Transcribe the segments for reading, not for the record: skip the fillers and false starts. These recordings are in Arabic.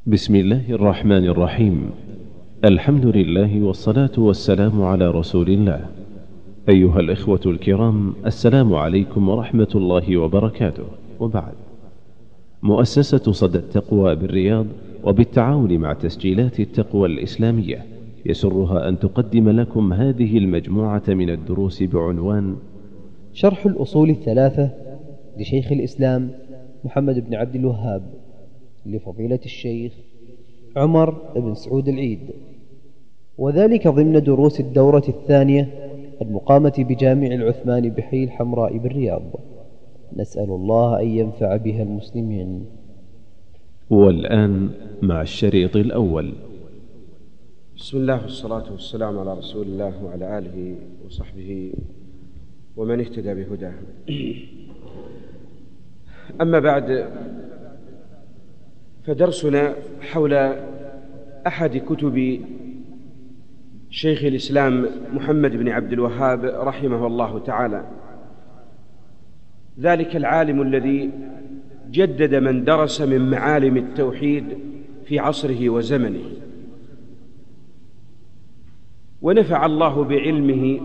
بسم الله الرحمن الرحيم. الحمد لله والصلاة والسلام على رسول الله. أيها الإخوة الكرام، السلام عليكم ورحمة الله وبركاته. وبعد، مؤسسة صدى التقوى بالرياض وبالتعاون مع تسجيلات التقوى الإسلامية يسرها أن تقدم لكم هذه المجموعة من الدروس بعنوان شرح الأصول الثلاثة لشيخ الإسلام محمد بن عبد الوهاب لفضيلة الشيخ عمر بن سعود العيد، وذلك ضمن دروس الدورة الثانية المقامة بجامع العثمان بحي الحمراء بالرياض. نسأل الله أن ينفع بها المسلمين. والآن مع الشريط الأول. بسم الله والصلاة والسلام على رسول الله وعلى آله وصحبه ومن اهتدى بهداه. أما بعد، فدرسنا حول أحد كتب شيخ الإسلام محمد بن عبد الوهاب رحمه الله تعالى، ذلك العالم الذي جدد من درس من معالم التوحيد في عصره وزمنه، ونفع الله بعلمه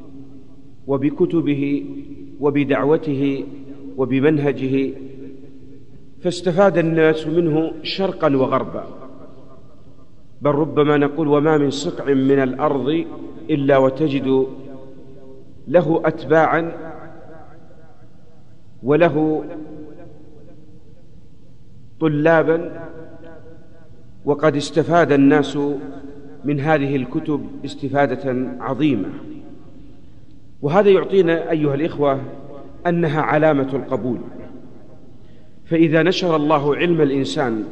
وبكتبه وبدعوته وبمنهجه، فاستفاد الناس منه شرقا وغربا، بل ربما نقول وما من صقع من الأرض إلا وتجد له أتباعا وله طلابا، وقد استفاد الناس من هذه الكتب استفادة عظيمة. وهذا يعطينا أيها الإخوة أنها علامة القبول. فإذا نشر الله علم الإنسان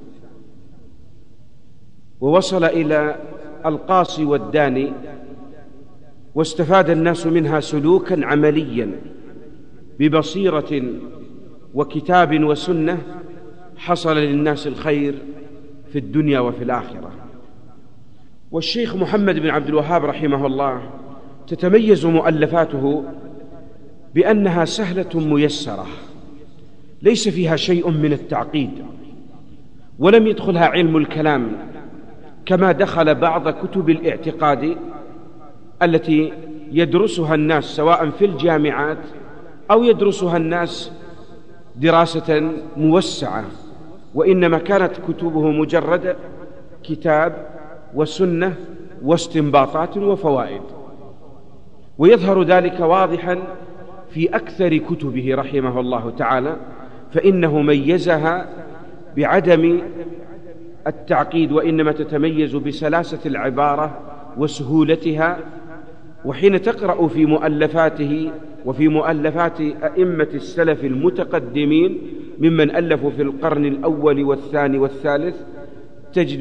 ووصل إلى القاصي والداني واستفاد الناس منها سلوكا عمليا ببصيرة وكتاب وسنة، حصل للناس الخير في الدنيا وفي الآخرة. والشيخ محمد بن عبد الوهاب رحمه الله تتميز مؤلفاته بأنها سهلة ميسرة، ليس فيها شيء من التعقيد، ولم يدخلها علم الكلام كما دخل بعض كتب الاعتقاد التي يدرسها الناس سواء في الجامعات أو يدرسها الناس دراسة موسعة، وإنما كانت كتبه مجرد كتاب وسنة واستنباطات وفوائد. ويظهر ذلك واضحا في أكثر كتبه رحمه الله تعالى، فإنه ميزها بعدم التعقيد، وإنما تتميز بسلاسة العبارة وسهولتها. وحين تقرأ في مؤلفاته وفي مؤلفات أئمة السلف المتقدمين ممن ألفوا في القرن الأول والثاني والثالث، تجد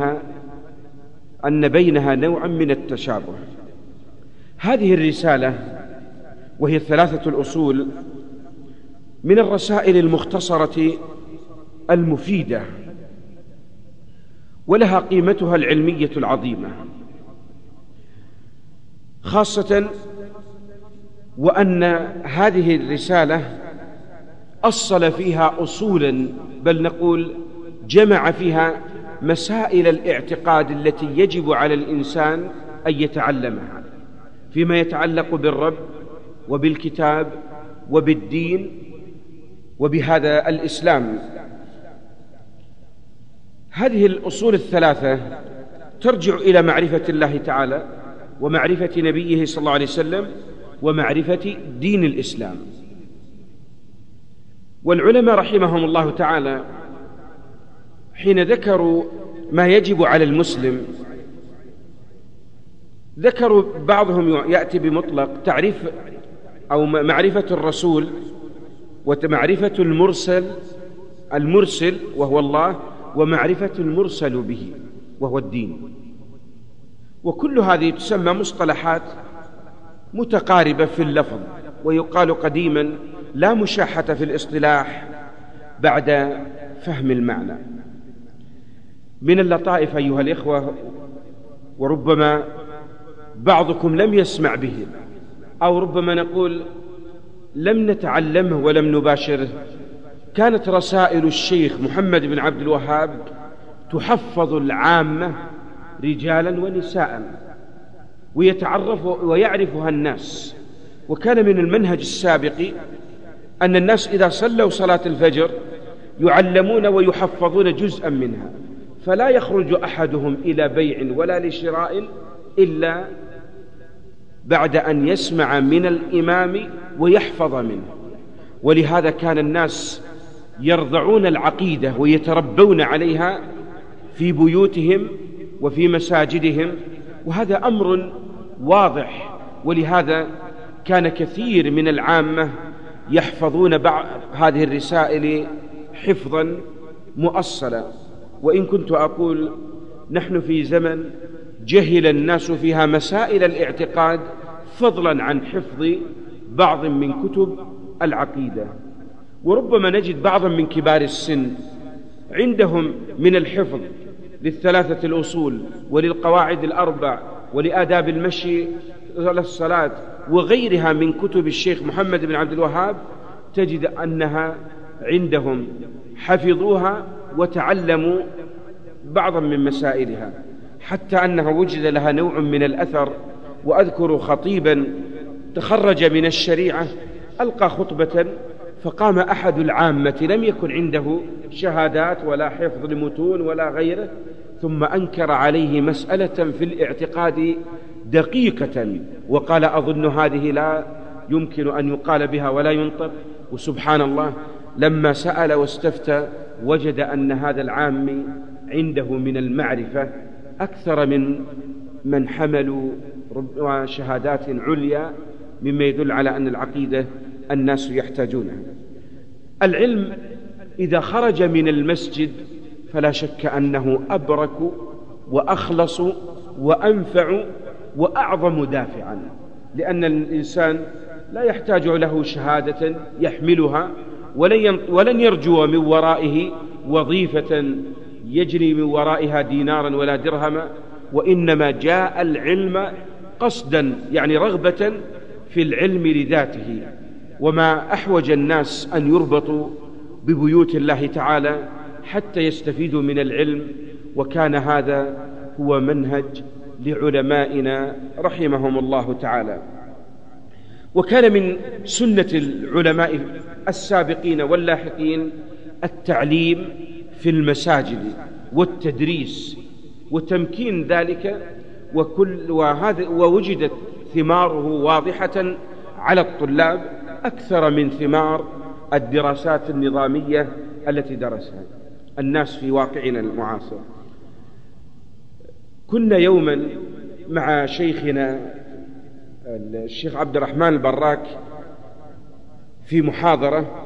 أن بينها نوعا من التشابه. هذه الرسالة وهي الثلاثة الأصول من الرسائل المختصرة المفيدة، ولها قيمتها العلمية العظيمة، خاصة وأن هذه الرسالة أصل فيها أصولا، بل نقول جمع فيها مسائل الاعتقاد التي يجب على الإنسان أن يتعلمها فيما يتعلق بالرب وبالكتاب وبالدين وبهذا الإسلام. هذه الأصول الثلاثة ترجع إلى معرفة الله تعالى ومعرفة نبيه صلى الله عليه وسلم ومعرفة دين الإسلام. والعلماء رحمهم الله تعالى حين ذكروا ما يجب على المسلم، ذكروا بعضهم يأتي بمطلق تعريف أو معرفة الرسول ومعرفة المرسل وهو الله، ومعرفة المرسل به وهو الدين. وكل هذه تسمى مصطلحات متقاربة في اللفظ، ويقال قديما لا مشاحة في الاصطلاح بعد فهم المعنى. من اللطائف أيها الإخوة، وربما بعضكم لم يسمع به أو ربما نقول لم نتعلمه ولم نباشره، كانت رسائل الشيخ محمد بن عبد الوهاب تحفظ العامة رجالا ونساء ويعرفها الناس. وكان من المنهج السابق أن الناس إذا صلوا صلاة الفجر يعلمون ويحفظون جزءا منها، فلا يخرج أحدهم إلى بيع ولا لشراء إلا بعد أن يسمع من الإمام ويحفظ منه. ولهذا كان الناس يرضعون العقيدة ويتربون عليها في بيوتهم وفي مساجدهم، وهذا أمر واضح. ولهذا كان كثير من العامة يحفظون بعض هذه الرسائل حفظا مؤصلا. وإن كنت أقول نحن في زمن جهل الناس فيها مسائل الاعتقاد فضلا عن حفظ بعض من كتب العقيدة. وربما نجد بعضا من كبار السن عندهم من الحفظ للثلاثة الأصول وللقواعد الأربع ولآداب المشي للصلاة وغيرها من كتب الشيخ محمد بن عبد الوهاب، تجد أنها عندهم حفظوها وتعلموا بعضا من مسائلها، حتى أنها وجد لها نوع من الأثر. وأذكر خطيبا تخرج من الشريعة ألقى خطبة، فقام أحد العامة لم يكن عنده شهادات ولا حفظ لمتون ولا غيره، ثم أنكر عليه مسألة في الاعتقاد دقيقة وقال أظن هذه لا يمكن أن يقال بها ولا ينطق. وسبحان الله لما سأل واستفتى وجد أن هذا العام عنده من المعرفة أكثر من حملوا شهادات عليا، مما يدل على أن العقيدة الناس يحتاجونها. العلم إذا خرج من المسجد فلا شك أنه أبرك وأخلص وأنفع وأعظم دافعا، لأن الإنسان لا يحتاج له شهادة يحملها ولن يرجو من ورائه وظيفة يجري من ورائها دينارا ولا درهما، وإنما جاء العلم قصدا، يعني رغبة في العلم لذاته. وما أحوج الناس أن يربطوا ببيوت الله تعالى حتى يستفيدوا من العلم، وكان هذا هو منهج لعلمائنا رحمهم الله تعالى. وكان من سنة العلماء السابقين واللاحقين التعليم في المساجد والتدريس وتمكين ذلك، ووجدت ثماره واضحة على الطلاب أكثر من ثمار الدراسات النظامية التي درسها الناس في واقعنا المعاصر. كنا يوما مع شيخنا الشيخ عبد الرحمن البراك في محاضرة،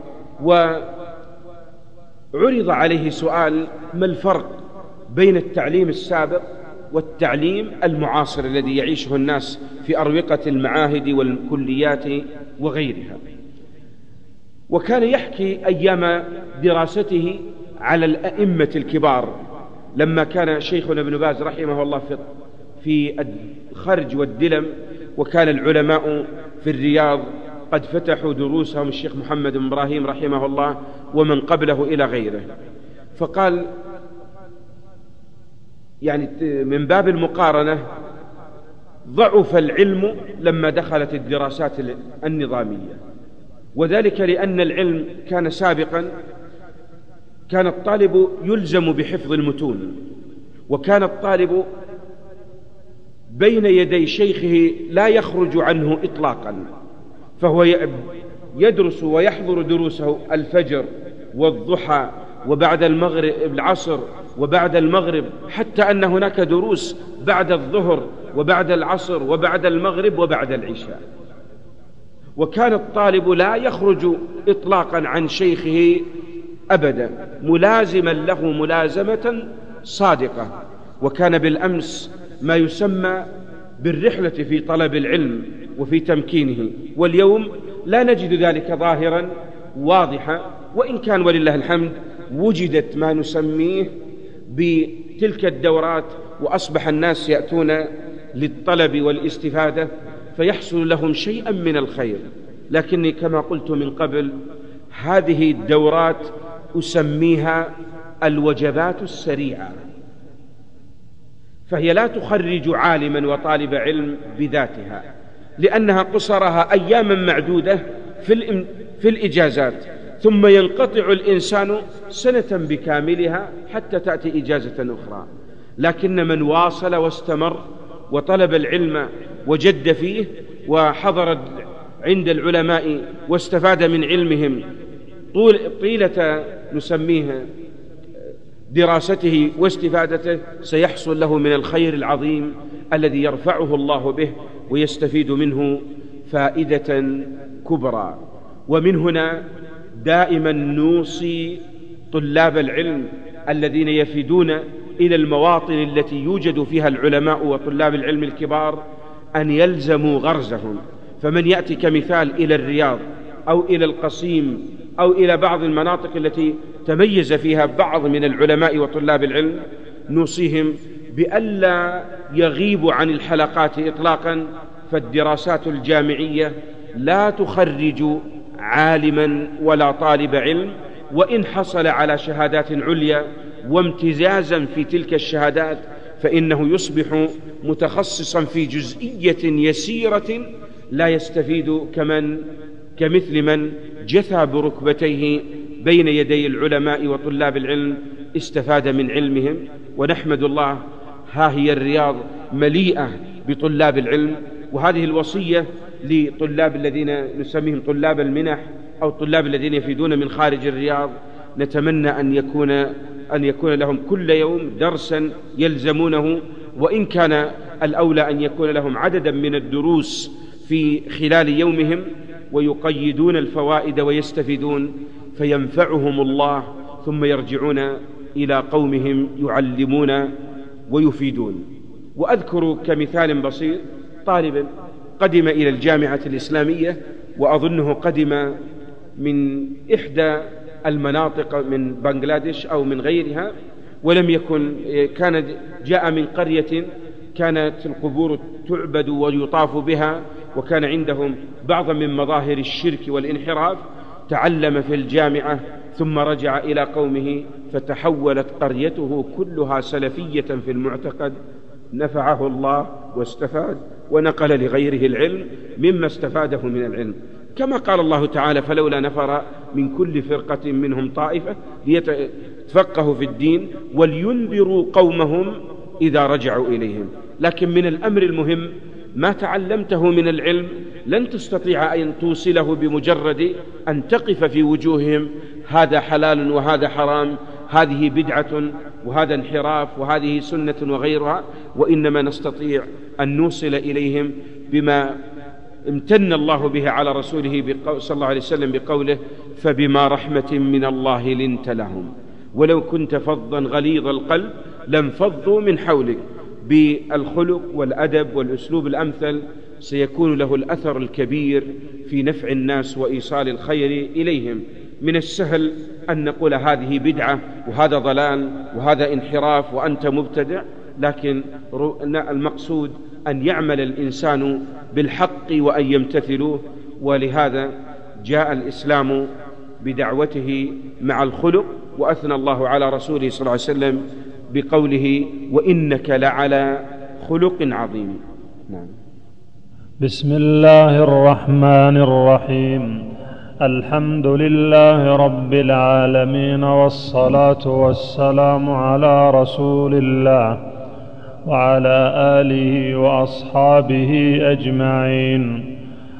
وعرض عليه سؤال: ما الفرق بين التعليم السابق والتعليم المعاصر الذي يعيشه الناس في أروقة المعاهد والكليات وغيرها؟ وكان يحكي أيام دراسته على الأئمة الكبار، لما كان شيخنا ابن باز رحمه الله في الخرج والدلم، وكان العلماء في الرياض قد فتحوا دروسهم، الشيخ محمد بن إبراهيم رحمه الله ومن قبله إلى غيره. فقال يعني من باب المقارنة ضعف العلم لما دخلت الدراسات النظامية، وذلك لأن العلم كان سابقا كان الطالب يلزم بحفظ المتون، وكان الطالب بين يدي شيخه لا يخرج عنه إطلاقا، فهو يدرس ويحضر دروسه الفجر والضحى وبعد المغرب العصر وبعد المغرب، حتى أن هناك دروس بعد الظهر وبعد العصر وبعد المغرب وبعد العشاء. وكان الطالب لا يخرج إطلاقا عن شيخه أبدا، ملازما له ملازمة صادقة. وكان بالأمس ما يسمى بالرحلة في طلب العلم وفي تمكينه، واليوم لا نجد ذلك ظاهرا واضحا، وإن كان ولله الحمد وجدت ما نسميه بتلك الدورات، وأصبح الناس يأتون للطلب والاستفادة فيحصل لهم شيئا من الخير. لكني كما قلت من قبل هذه الدورات أسميها الوجبات السريعة، فهي لا تخرج عالما وطالب علم بذاتها، لأنها قصرها أياما معدودة في الإجازات، ثم ينقطع الإنسان سنة بكاملها حتى تأتي إجازة أخرى. لكن من واصل واستمر وطلب العلم وجد فيه وحضر عند العلماء واستفاد من علمهم طيلة نسميها دراسته واستفادته، سيحصل له من الخير العظيم الذي يرفعه الله به ويستفيد منه فائدة كبرى. ومن هنا دائما نوصي طلاب العلم الذين يفيدون إلى المواطن التي يوجد فيها العلماء وطلاب العلم الكبار أن يلزموا غرزهم. فمن يأتي كمثال إلى الرياض أو إلى القصيم أو إلى بعض المناطق التي تميز فيها بعض من العلماء وطلاب العلم، نوصيهم بألا يغيبوا عن الحلقات إطلاقا، فالدراسات الجامعية لا تخرج عالما ولا طالب علم، وإن حصل على شهادات عليا وامتزازا في تلك الشهادات فإنه يصبح متخصصا في جزئية يسيرة لا يستفيد كمثل من جثى بركبتيه بين يدي العلماء وطلاب العلم استفاد من علمهم. ونحمد الله، ها هي الرياض مليئة بطلاب العلم، وهذه الوصية لطلاب الذين نسميهم طلاب المنح أو طلاب الذين يفيدون من خارج الرياض، نتمنى أن يكون لهم كل يوم درسا يلزمونه، وإن كان الأولى أن يكون لهم عددا من الدروس في خلال يومهم ويقيدون الفوائد ويستفيدون فينفعهم الله، ثم يرجعون إلى قومهم يعلمون ويفيدون. وأذكر كمثال بسيط طالب قدم إلى الجامعة الإسلامية، وأظنه قدم من إحدى المناطق من بنغلاديش أو من غيرها، ولم يكن جاء من قرية كانت القبور تعبد ويطاف بها، وكان عندهم بعض من مظاهر الشرك والانحراف. تعلم في الجامعة ثم رجع إلى قومه فتحولت قريته كلها سلفية في المعتقد، نفعه الله واستفاد ونقل لغيره العلم مما استفاده من العلم، كما قال الله تعالى: فلولا نفر من كل فرقة منهم طائفة ليتفقهوا في الدين ولينذروا قومهم إذا رجعوا إليهم. لكن من الأمر المهم ما تعلمته من العلم لن تستطيع أن توصله بمجرد أن تقف في وجوههم هذا حلال وهذا حرام، هذه بدعة وهذا انحراف وهذه سنة وغيرها، وإنما نستطيع أن نوصل إليهم بما امتن الله به على رسوله صلى الله عليه وسلم بقوله: فبما رحمة من الله لنت لهم ولو كنت فظا غليظ القلب لانفضوا من حولك. بالخلق والأدب والأسلوب الأمثل سيكون له الأثر الكبير في نفع الناس وإيصال الخير إليهم. من السهل أن نقول هذه بدعة وهذا ضلال وهذا انحراف وأنت مبتدع، لكن المقصود أن يعمل الإنسان بالحق وأن يمتثلوه. ولهذا جاء الإسلام بدعوته مع الخلق، وأثنى الله على رسوله صلى الله عليه وسلم بقوله: وإنك لعلى خلق عظيم. نعم. بسم الله الرحمن الرحيم. الحمد لله رب العالمين، والصلاة والسلام على رسول الله وعلى آله وأصحابه أجمعين.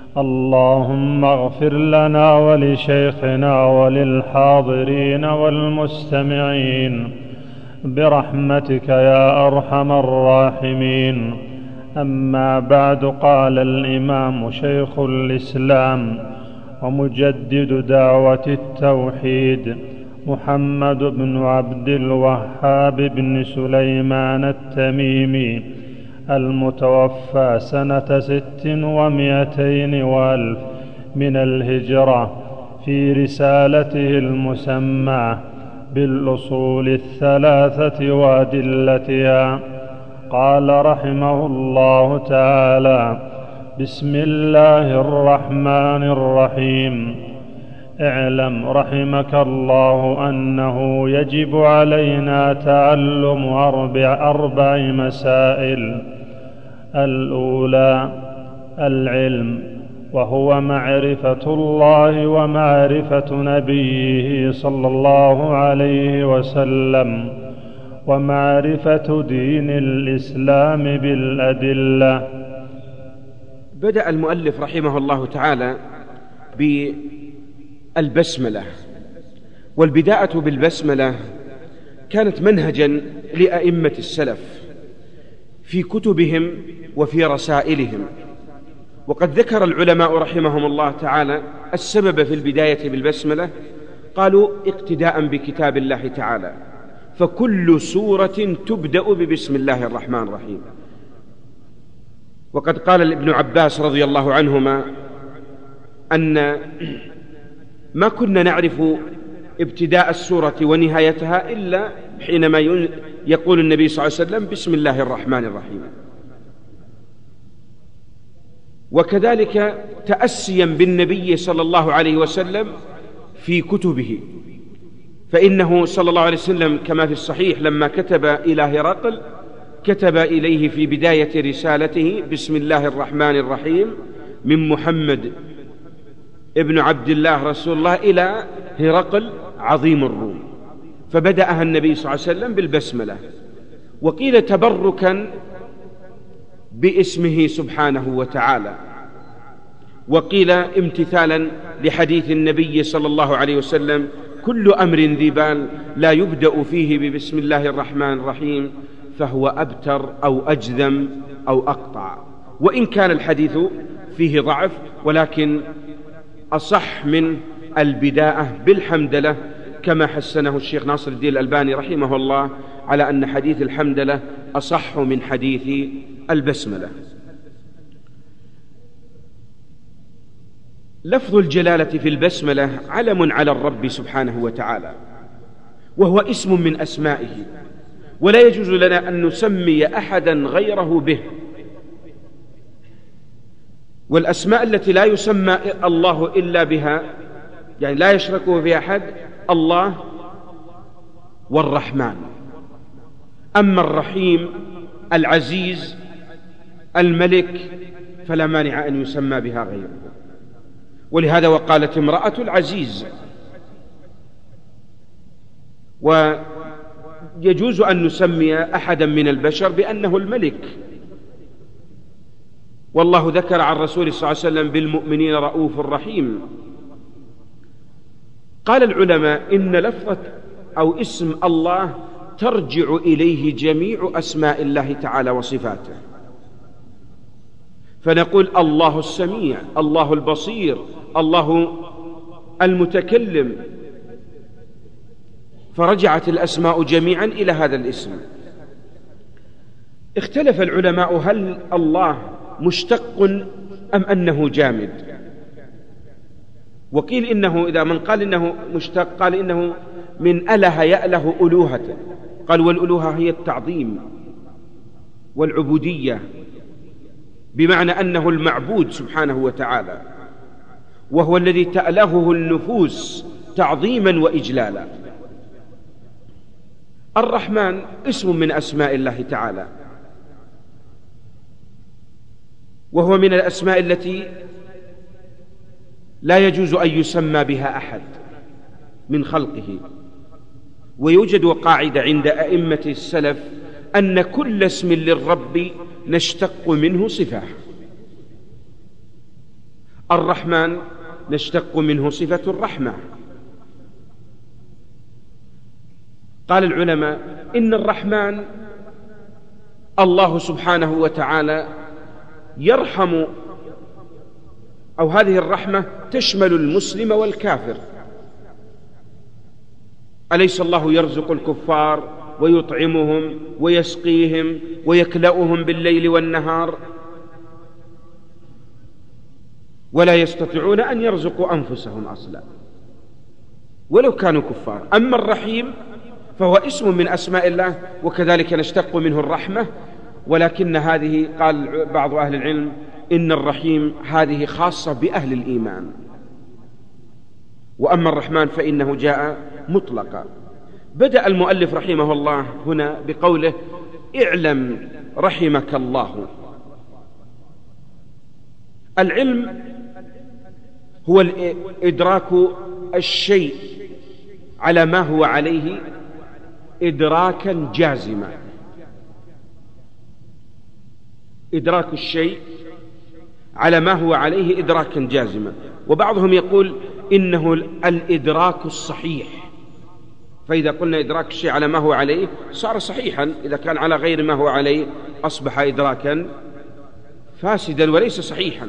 اللهم اغفر لنا ولشيخنا وللحاضرين والمستمعين برحمتك يا أرحم الراحمين. أما بعد، قال الإمام شيخ الإسلام ومجدد دعوة التوحيد محمد بن عبد الوهاب بن سليمان التميمي المتوفى سنة 600 وألف من الهجرة، في رسالته المسمى بالأصول الثلاثة وأدلتها، قال رحمه الله تعالى: بسم الله الرحمن الرحيم. اعلم رحمك الله أنه يجب علينا تعلم أربع مسائل. الأولى العلم، وهو معرفة الله ومعرفة نبيه صلى الله عليه وسلم، ومعرفة دين الإسلام بالأدلة. بدأ المؤلف رحمه الله تعالى بالبسملة، والبداءة بالبسملة كانت منهجا لأئمة السلف في كتبهم وفي رسائلهم. وقد ذكر العلماء رحمهم الله تعالى السبب في البداية بالبسملة، قالوا اقتداء بكتاب الله تعالى، فكل سورة تبدأ ببسم الله الرحمن الرحيم. وقد قال ابن عباس رضي الله عنهما أن ما كنا نعرف ابتداء السورة ونهايتها إلا حينما يقول النبي صلى الله عليه وسلم بسم الله الرحمن الرحيم. وكذلك تأسيا بالنبي صلى الله عليه وسلم في كتبه، فإنه صلى الله عليه وسلم كما في الصحيح لما كتب إلى هرقل كتب إليه في بداية رسالته بسم الله الرحمن الرحيم من محمد ابن عبد الله رسول الله إلى هرقل عظيم الروم، فبدأها النبي صلى الله عليه وسلم بالبسملة. وقيل تبركا باسمه سبحانه وتعالى، وقيل امتثالا لحديث النبي صلى الله عليه وسلم كل أمر ذي بال لا يبدأ فيه ببسم الله الرحمن الرحيم فهو أبتر أو أجذم أو أقطع. وإن كان الحديث فيه ضعف، ولكن أصح من البداءة بالحمدلة، كما حسنه الشيخ ناصر الدين الألباني رحمه الله على أن حديث الحمدلة أصح من حديث البسملة. لفظ الجلالة في البسملة علم على الرب سبحانه وتعالى، وهو اسم من أسمائه، ولا يجوز لنا أن نسمي أحدا غيره به. والأسماء التي لا يسمى الله إلا بها، يعني لا يشركه في أحد، الله والرحمن. أما الرحيم العزيز الملك فلا مانع أن يسمى بها غيره. ولهذا وقالت امرأة العزيز. ويجوز أن نسمي أحدا من البشر بأنه الملك. والله ذكر عن رسوله صلى الله عليه وسلم بالمؤمنين رؤوف رحيم. قال العلماء إن لفظة أو اسم الله ترجع إليه جميع أسماء الله تعالى وصفاته، فنقول الله السميع، الله البصير، الله المتكلم، فرجعت الأسماء جميعا إلى هذا الاسم. اختلف العلماء هل الله مشتق أم أنه جامد؟ وقيل إنه إذا من قال إنه مشتق قال إنه من أله يأله ألوهة، قال والألوهة هي التعظيم والعبودية، بمعنى أنه المعبود سبحانه وتعالى، وهو الذي تألهه النفوس تعظيما وإجلالا. الرحمن اسم من أسماء الله تعالى، وهو من الأسماء التي لا يجوز أن يسمى بها أحد من خلقه. ويوجد قاعدة عند أئمة السلف أن كل اسم للرب نشتق منه صفة. الرحمن نشتق منه صفة الرحمة. قال العلماء إن الرحمن الله سبحانه وتعالى يرحم، أو هذه الرحمة تشمل المسلم والكافر. أليس الله يرزق الكفار ويطعمهم ويسقيهم ويكلأهم بالليل والنهار، ولا يستطيعون أن يرزقوا أنفسهم أصلا ولو كانوا كفار. أما الرحيم فهو اسم من أسماء الله، وكذلك نشتق منه الرحمة، ولكن هذه قال بعض أهل العلم إن الرحيم هذه خاصة بأهل الإيمان، وأما الرحمن فإنه جاء مطلقا. بدأ المؤلف رحمه الله هنا بقوله اعلم رحمك الله. العلم هو إدراك الشيء على ما هو عليه إدراكا جازما. إدراك الشيء على ما هو عليه إدراكا جازما. وبعضهم يقول إنه الإدراك الصحيح، فإذا قلنا إدراك الشيء على ما هو عليه صار صحيحا، إذا كان على غير ما هو عليه أصبح إدراكا فاسدا وليس صحيحا.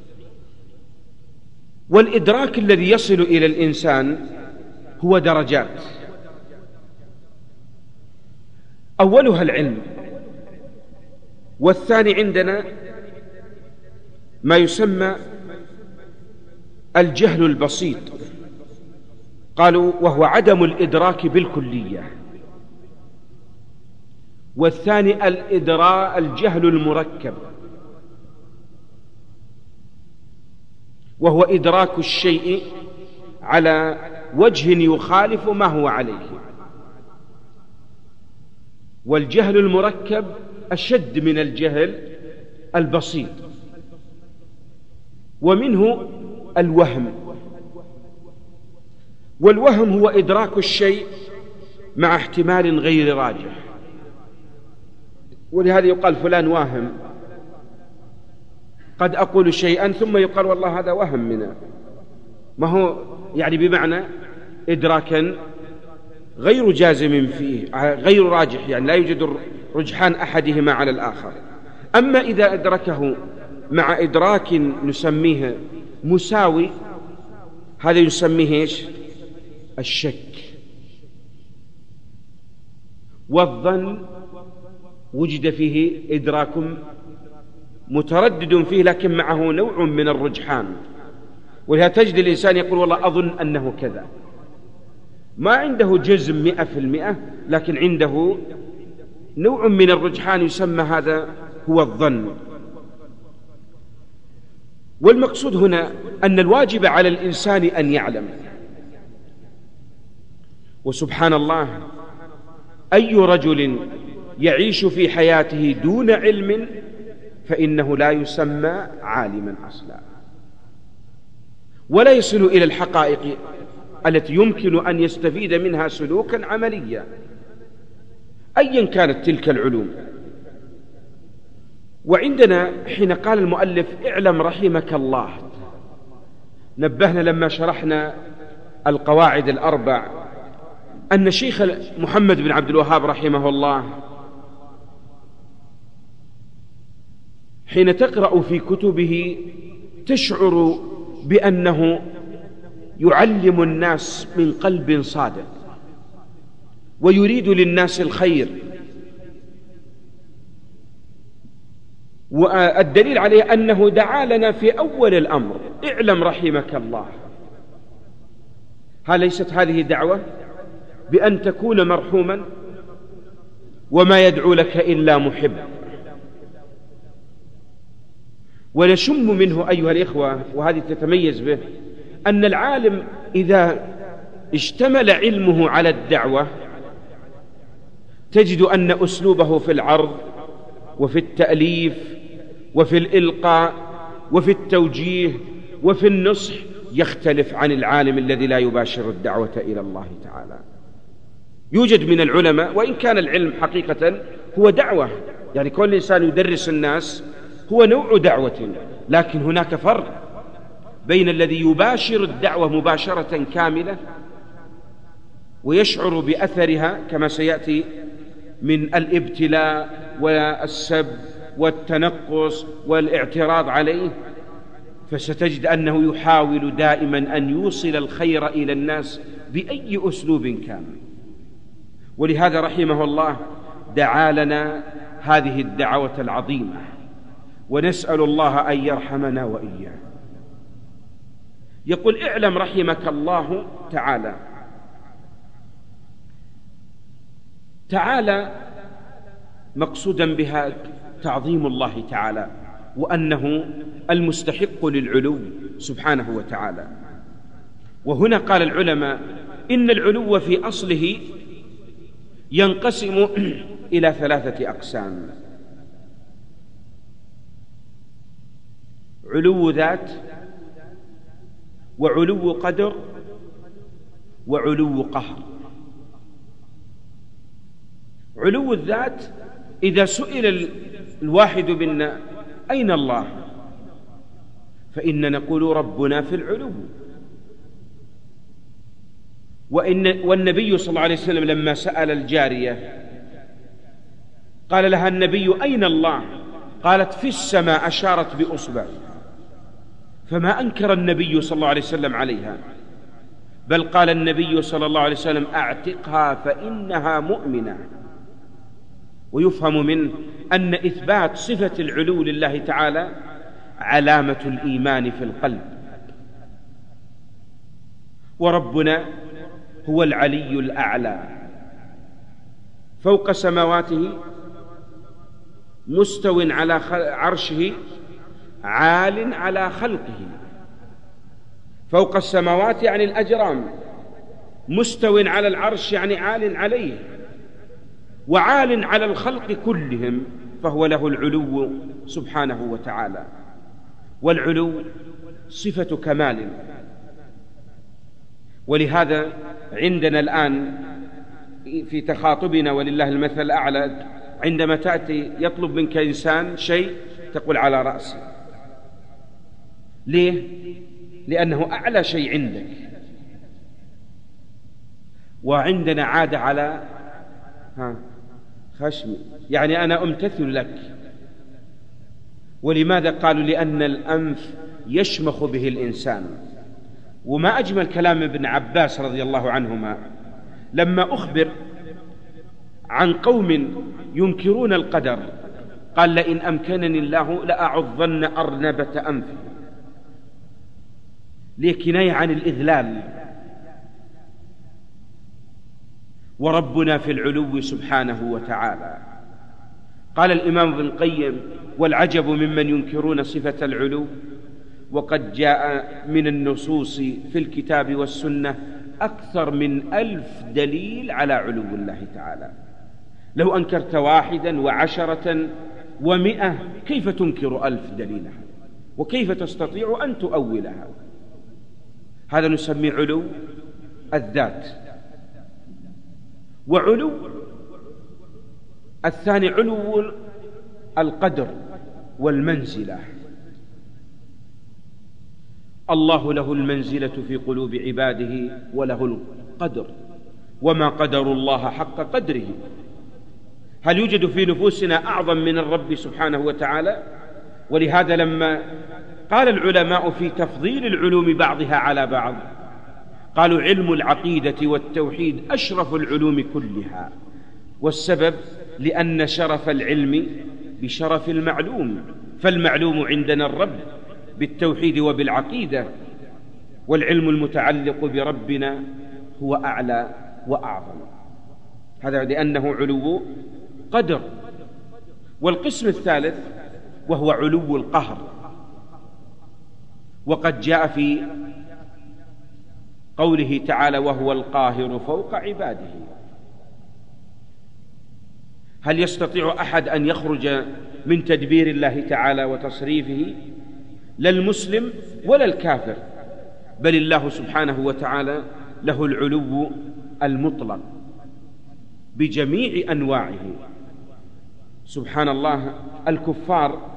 والإدراك الذي يصل إلى الإنسان هو درجات، أولها العلم، والثاني عندنا ما يسمى الجهل البسيط، قالوا وهو عدم الإدراك بالكلية، والثاني الجهل المركب وهو إدراك الشيء على وجه يخالف ما هو عليه. والجهل المركب أشد من الجهل البسيط. ومنه الوهم، والوهم هو إدراك الشيء مع احتمال غير راجح، ولهذا يقال فلان واهم. قد أقول شيئا ثم يقال والله هذا وهم منه، ما هو يعني بمعنى إدراكا غير جازم فيه، غير راجح، يعني لا يوجد رجحان أحدهما على الآخر. أما إذا أدركه مع إدراك نسميه مساوي، هذا يسميه إيش؟ الشك. والظن وجد فيه إدراك متردد فيه لكن معه نوع من الرجحان، ولهذا تجد الإنسان يقول والله أظن أنه كذا، ما عنده جزم 100%، لكن عنده نوع من الرجحان يسمى هذا هو الظن. والمقصود هنا أن الواجب على الإنسان أن يعلم. وسبحان الله، أي رجل يعيش في حياته دون علم فإنه لا يسمى عالما أصلا، ولا يصل إلى الحقائق التي يمكن أن يستفيد منها سلوكا عمليا أيا كانت تلك العلوم. وعندنا حين قال المؤلف اعلم رحمك الله، نبهنا لما شرحنا القواعد الأربع أن الشيخ محمد بن عبد الوهاب رحمه الله حين تقرأ في كتبه تشعر بأنه يعلم الناس من قلب صادق ويريد للناس الخير. والدليل عليه أنه دعا لنا في أول الأمر اعلم رحمك الله. هل ليست هذه دعوة بأن تكون مرحوما؟ وما يدعو لك إلا محب. ونشم منه أيها الإخوة، وهذه تتميز به، أن العالم إذا اشتمل علمه على الدعوة تجد أن أسلوبه في العرض وفي التأليف وفي الإلقاء وفي التوجيه وفي النصح يختلف عن العالم الذي لا يباشر الدعوة إلى الله تعالى. يوجد من العلماء، وإن كان العلم حقيقة هو دعوة، يعني كل إنسان يدرس الناس هو نوع دعوة، لكن هناك فرق بين الذي يباشر الدعوة مباشرة كاملة ويشعر بأثرها كما سيأتي من الابتلاء والسب والتنقص والاعتراض عليه، فستجد أنه يحاول دائما أن يوصل الخير إلى الناس بأي أسلوب كان. ولهذا رحمه الله دعا لنا هذه الدعوة العظيمة، ونسأل الله أن يرحمنا وإياه. يقول اعلم رحمك الله تعالى. تعالى مقصودا بها تعظيم الله تعالى، وأنه المستحق للعلو سبحانه وتعالى. وهنا قال العلماء إن العلو في أصله ينقسم إلى 3 أقسام: علو ذات، وعلو قدر، وعلو قهر. علو الذات إذا سئل الواحد منا أين الله، فإن نقول ربنا في العلو. والنبي صلى الله عليه وسلم لما سأل الجارية قال لها النبي أين الله؟ قالت في السماء، أشارت بأصبع، فما أنكر النبي صلى الله عليه وسلم عليها، بل قال النبي صلى الله عليه وسلم أعتقها فإنها مؤمنة. ويفهم منه أن إثبات صفة العلو لله تعالى علامة الإيمان في القلب. وربنا هو العلي الأعلى فوق سماواته، مستو على عرشه، عال على خلقه. فوق السماوات يعني الأجرام، مستو على العرش يعني عال عليه، وعال على الخلق كلهم، فهو له العلو سبحانه وتعالى. والعلو صفة كمال. ولهذا عندنا الآن في تخاطبنا ولله المثل الأعلى، عندما تأتي يطلب منك إنسان شيء تقول على رأسي. ليه؟ لأنه أعلى شيء عندك. وعندنا عادة على خشمي، يعني أنا أمتثل لك. ولماذا؟ قالوا لأن الأنف يشمخ به الإنسان. وما أجمل كلام ابن عباس رضي الله عنهما لما أخبر عن قوم ينكرون القدر، قال لئن أمكنني الله لأعضن أرنبة أنفه، لكناية عن الإذلال. وربنا في العلو سبحانه وتعالى. قال الإمام ابن القيم: والعجب ممن ينكرون صفة العلو وقد جاء من النصوص في الكتاب والسنة أكثر من 1000 دليل على علو الله تعالى. لو أنكرت 1 و10 و100 كيف تنكر 1000 دليلا؟ وكيف تستطيع أن تؤولها؟ هذا نسميه علو الذات. وعلو الثاني علو القدر والمنزلة. الله له المنزلة في قلوب عباده وله القدر، وما قدر الله حق قدره. هل يوجد في نفوسنا أعظم من الرب سبحانه وتعالى؟ ولهذا لما قال العلماء في تفضيل العلوم بعضها على بعض، قالوا علم العقيدة والتوحيد أشرف العلوم كلها. والسبب لأن شرف العلم بشرف المعلوم، فالمعلوم عندنا الرب بالتوحيد وبالعقيدة، والعلم المتعلق بربنا هو أعلى وأعظم. هذا لأنه علو قدر. والقسم الثالث وهو علو القهر، وقد جاء في قوله تعالى: وهو القاهر فوق عباده. هل يستطيع أحد أن يخرج من تدبير الله تعالى وتصريفه؟ لا المسلم ولا الكافر، بل الله سبحانه وتعالى له العلو المطلق بجميع أنواعه. سبحان الله، الكفار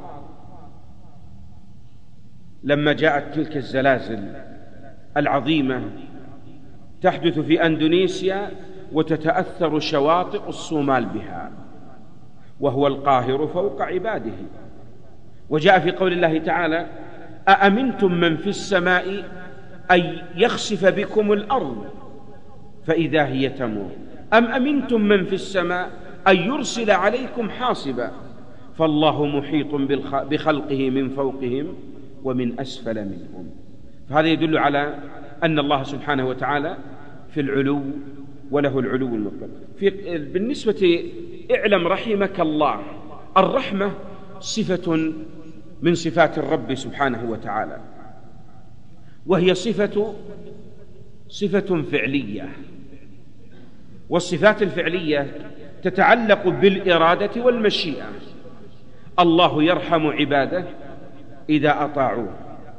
لما جاءت تلك الزلازل العظيمة تحدث في أندونيسيا وتتأثر شواطئ الصومال بها، وهو القاهر فوق عباده. وجاء في قول الله تعالى: أأمنتم من في السماء أن يخسف بكم الأرض فإذا هي تمور، أم أمنتم من في السماء أن يرسل عليكم حاصبا فالله محيط بخلقه من فوقهم ومن أسفل منهم. فهذا يدل على أن الله سبحانه وتعالى في العلو وله العلو المطلق. بالنسبة اعلم رحمك الله، الرحمة صفة من صفات الرب سبحانه وتعالى، وهي صفة صفة فعلية، والصفات الفعلية تتعلق بالإرادة والمشيئة. الله يرحم عباده إذا أطاعوه،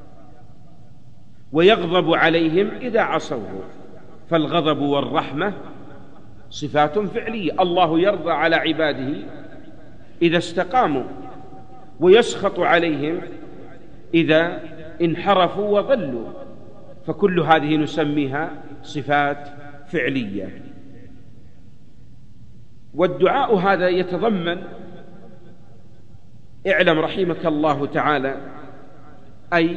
ويغضب عليهم إذا عصوه، فالغضب والرحمة صفات فعلية. الله يرضى على عباده إذا استقاموا، ويسخط عليهم إذا انحرفوا وضلوا، فكل هذه نسميها صفات فعلية. والدعاء هذا يتضمن اعلم رحمك الله تعالى، أي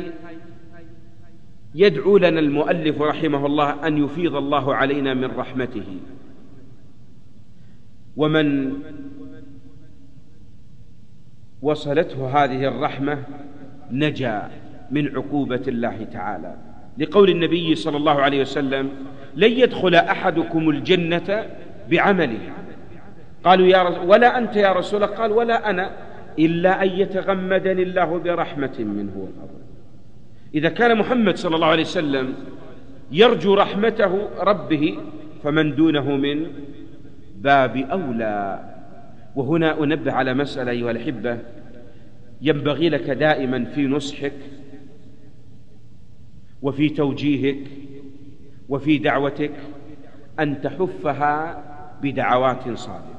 يدعو لنا المؤلف رحمه الله أن يفيض الله علينا من رحمته، ومن وصلته هذه الرحمة نجا من عقوبة الله تعالى، لقول النبي صلى الله عليه وسلم: لن يدخل أحدكم الجنة بعمله. قالوا يا رسول ولا أنت يا رسول الله؟ قال: ولا أنا، إلا أن يتغمدني الله برحمة منه وفضل. إذا كان محمد صلى الله عليه وسلم يرجو رحمته ربه، فمن دونه من باب أولى. وهنا أنبه على مسألة أيها الأحبة، ينبغي لك دائما في نصحك وفي توجيهك وفي دعوتك أن تحفها بدعوات صادقة.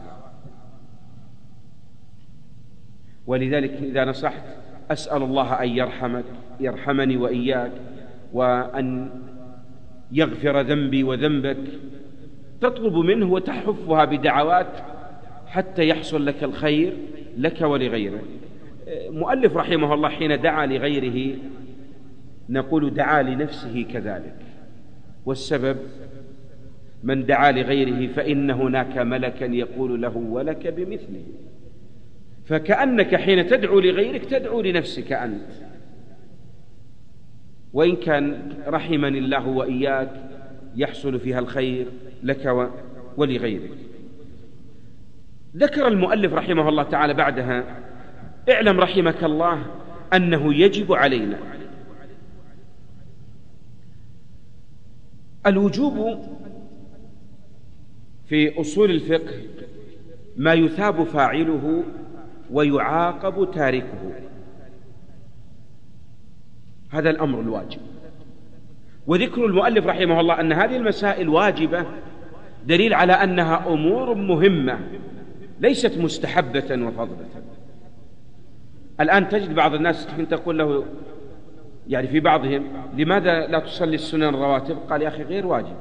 ولذلك إذا نصحت أسأل الله أن يرحمني وإياك، وأن يغفر ذنبي وذنبك، تطلب منه وتحفها بدعوات حتى يحصل لك الخير لك ولغيرك. مؤلف رحمه الله حين دعا لغيره نقول دعا لنفسه كذلك، والسبب من دعا لغيره فإن هناك ملكا يقول له ولك بمثله، فكأنك حين تدعو لغيرك تدعو لنفسك أنت، وإن كان رحمني الله وإياك يحصل فيها الخير لك ولغيرك. ذكر المؤلف رحمه الله تعالى بعدها: اعلم رحمك الله أنه يجب علينا. الوجوب في أصول الفقه ما يثاب فاعله ويعاقب تاركه، هذا الأمر الواجب. وذكر المؤلف رحمه الله أن هذه المسائل واجبة دليل على أنها أمور مهمة ليست مستحبة وفضلة. الآن تجد بعض الناس تقول له، يعني في بعضهم: لماذا لا تصلي السنن الرواتب؟ قال: يا أخي غير واجب.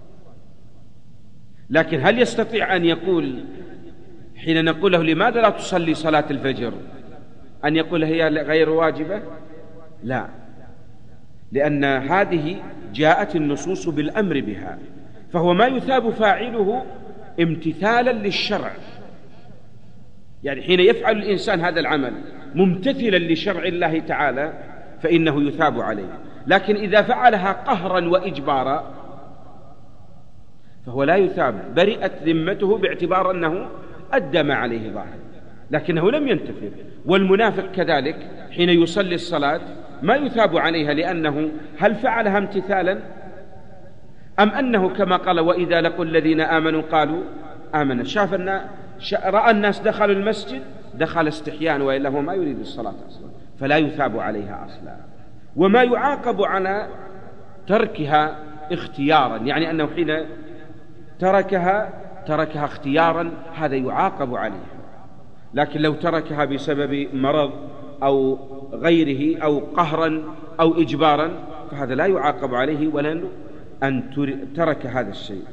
لكن هل يستطيع أن يقول حين نقول له لماذا لا تصلي صلاة الفجر أن يقول هي غير واجبة؟ لا، لأن هذه جاءت النصوص بالأمر بها، فهو ما يثاب فاعله امتثالا للشرع. يعني حين يفعل الإنسان هذا العمل ممتثلا لشرع الله تعالى فإنه يثاب عليه. لكن إذا فعلها قهرا وإجبارا فهو لا يثاب، برئت ذمته باعتبار أنه أدى ما عليه ظاهر، لكنه لم ينتفع. والمنافق كذلك حين يصلي الصلاة ما يثاب عليها، لأنه هل فعلها امتثالا أم أنه كما قال: وإذا لقوا الذين آمنوا قالوا آمنا. رأى الناس دخلوا المسجد دخل استحياء، وإلا هو ما يريد الصلاة أصلا، فلا يثاب عليها أصلا. وما يعاقب على تركها اختيارا، يعني أنه حين تركها اختيارا هذا يعاقب عليه. لكن لو تركها بسبب مرض أو غيره أو قهرا أو إجبارا فهذا لا يعاقب عليه ولا أن ترك هذا الشيء.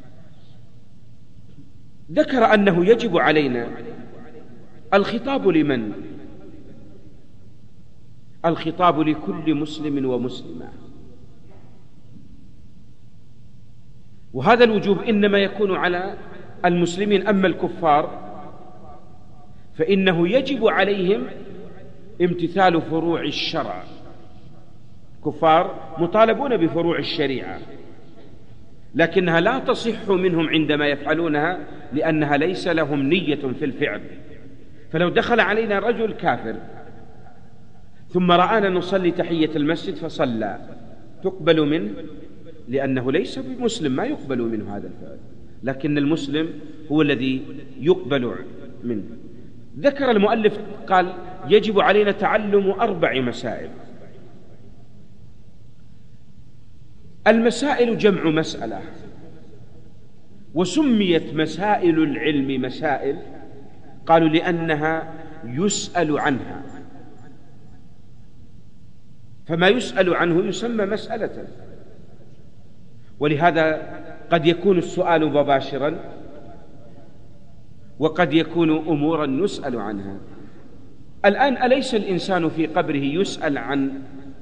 ذكر أنه يجب علينا. الخطاب لمن؟ الخطاب لكل مسلم ومسلمة، وهذا الوجوب إنما يكون على المسلمين. أما الكفار فإنه يجب عليهم امتثال فروع الشرع. كفار مطالبون بفروع الشريعة، لكنها لا تصح منهم عندما يفعلونها، لأنها ليس لهم نية في الفعل. فلو دخل علينا رجل كافر ثم رآنا نصلي تحية المسجد فصلى، تقبل منه؟ لأنه ليس بمسلم، ما يقبل منه هذا الفعل، لكن المسلم هو الذي يقبل منه. ذكر المؤلف قال يجب علينا تعلم 4 مسائل. المسائل جمع مسألة، وسميت مسائل العلم مسائل قالوا لأنها يسأل عنها، فما يسأل عنه يسمى مسألة. ولهذا قد يكون السؤال مباشرا، وقد يكون أمورا يسأل عنها. الآن أليس الإنسان في قبره يسأل عن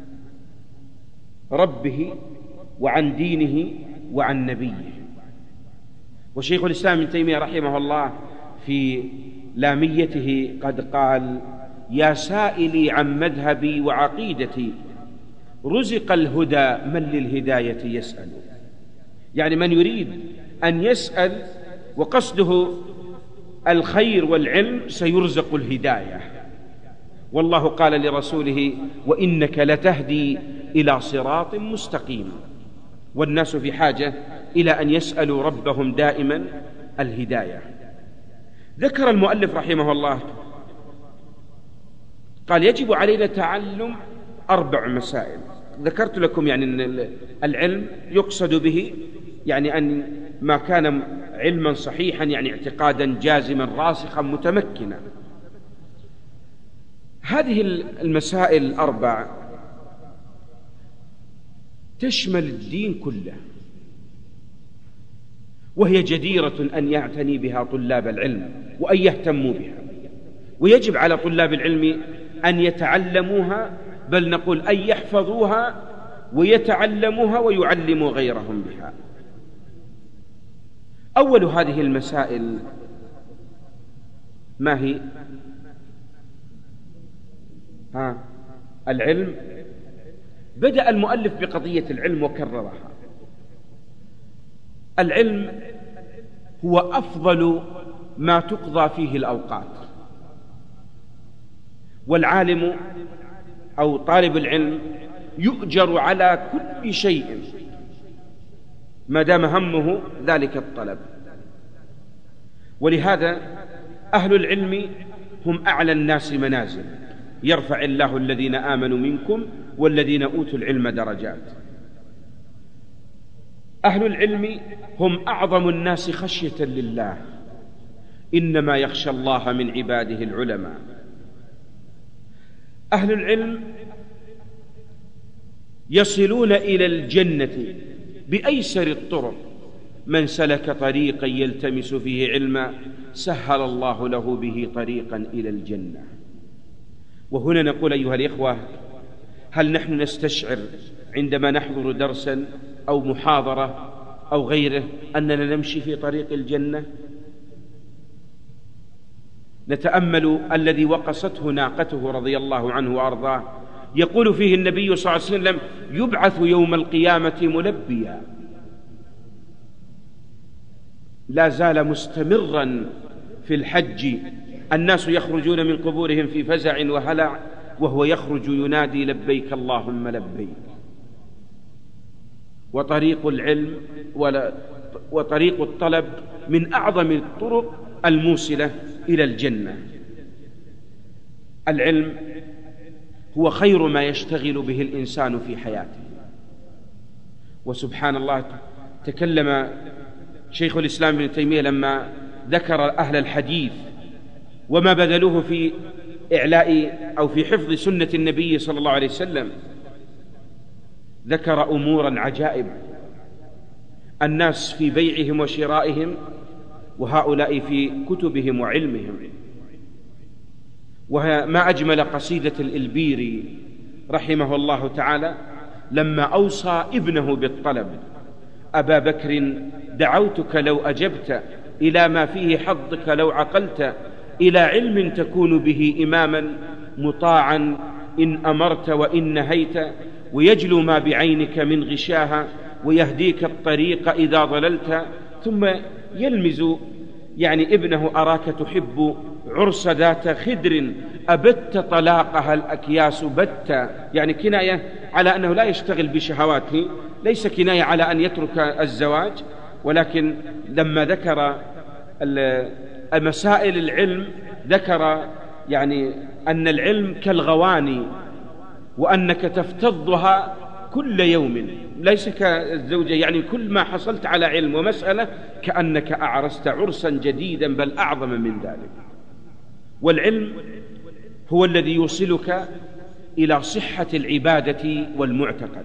ربه وعن دينه وعن نبيه؟ وشيخ الإسلام ابن تيمية رحمه الله في لاميته قد قال: يا سائلي عن مذهبي وعقيدتي رزق الهدى من للهداية يسأل. يعني من يريد أن يسأل وقصده الخير والعلم سيرزق الهداية. والله قال لرسوله: وإنك لتهدي إلى صراط مستقيم. والناس في حاجة إلى أن يسألوا ربهم دائما الهداية. ذكر المؤلف رحمه الله قال يجب علينا تعلم 4 مسائل. ذكرت لكم يعني أن العلم يقصد به يعني أن ما كان علما صحيحا، يعني اعتقادا جازما راسخا متمكنا. هذه المسائل 4 تشمل الدين كله، وهي جديرة أن يعتني بها طلاب العلم وأن يهتموا بها، ويجب على طلاب العلم أن يتعلموها، بل نقول أن يحفظوها ويتعلموها ويعلموا غيرهم بها. أول هذه المسائل ما هي؟ العلم. بدأ المؤلف بقضية العلم وكررها. العلم هو أفضل ما تقضى فيه الأوقات، والعالم أو طالب العلم يؤجر على كل شيء ما دام همه ذلك الطلب. ولهذا أهل العلم هم أعلى الناس منازل، يرفع الله الذين آمنوا منكم والذين أوتوا العلم درجات. أهل العلم هم أعظم الناس خشية لله، إنما يخشى الله من عباده العلماء. أهل العلم يصلون إلى الجنة بأيسر الطرق، من سلك طريقا يلتمس فيه علما سهل الله له به طريقا إلى الجنة. وهنا نقول أيها الإخوة، هل نحن نستشعر عندما نحضر درسا أو محاضرة أو غيره أننا نمشي في طريق الجنة؟ نتأمل الذي وقصته ناقته رضي الله عنه وأرضاه، يقول فيه النبي صلى الله عليه وسلم: يبعث يوم القيامة ملبيا. لا زال مستمرا في الحج، الناس يخرجون من قبورهم في فزع وهلع، وهو يخرج ينادي: لبيك اللهم لبيك. وطريق العلم وطريق الطلب من أعظم الطرق الموصلة إلى الجنة. العلم هو خير ما يشتغل به الإنسان في حياته. وسبحان الله، تكلم شيخ الإسلام ابن تيمية لما ذكر أهل الحديث وما بذلوه في إعلاء أو في حفظ سنة النبي صلى الله عليه وسلم، ذكر أمورا عجائب. الناس في بيعهم وشرائهم، وهؤلاء في كتبهم وعلمهم. وما أجمل قصيدة الإلبيري رحمه الله تعالى لما أوصى ابنه بالطلب: أبا بكر دعوتك لو أجبت إلى ما فيه حظك لو عقلت، إلى علم تكون به إماما مطاعا إن أمرت وإن نهيت، ويجلو ما بعينك من غشاها ويهديك الطريق إذا ضللت. ثم يلمز يعني ابنه: أراك تحب عرس ذات خدر أبت طلاقها الأكياس بت، يعني كناية على أنه لا يشتغل بشهواته، ليس كناية على أن يترك الزواج، ولكن لما ذكر مسائل العلم ذكر يعني أن العلم كالغواني وأنك تفتضها كل يوم، ليس كالزوجة، يعني كل ما حصلت على علم ومسألة كأنك أعرست عرسا جديدا بل أعظم من ذلك. والعلم هو الذي يوصلك إلى صحة العبادة والمعتقد،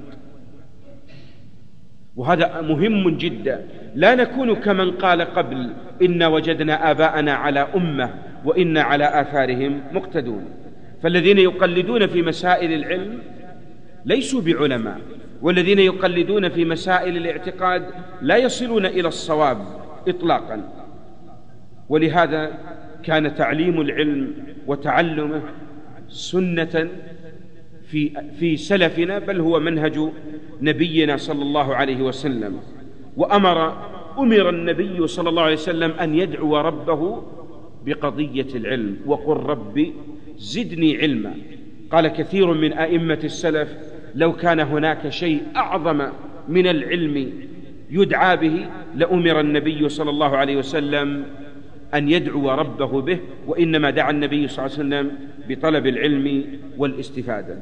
وهذا مهم جدا. لا نكون كمن قال قبل إنا وجدنا آباءنا على أمة وإنا على آثارهم مقتدون. فالذين يقلدون في مسائل العلم ليسوا بعلماء، والذين يقلدون في مسائل الاعتقاد لا يصلون إلى الصواب إطلاقا. ولهذا كان تعليم العلم وتعلمه سنة في سلفنا، بل هو منهج نبينا صلى الله عليه وسلم. أمر النبي صلى الله عليه وسلم أن يدعو ربه بقضية العلم، وقل رب زدني علما. قال كثير من أئمة السلف لو كان هناك شيء أعظم من العلم يدعى به لأمر النبي صلى الله عليه وسلم أن يدعو ربه به، وإنما دعا النبي صلى الله عليه وسلم بطلب العلم والاستفادة.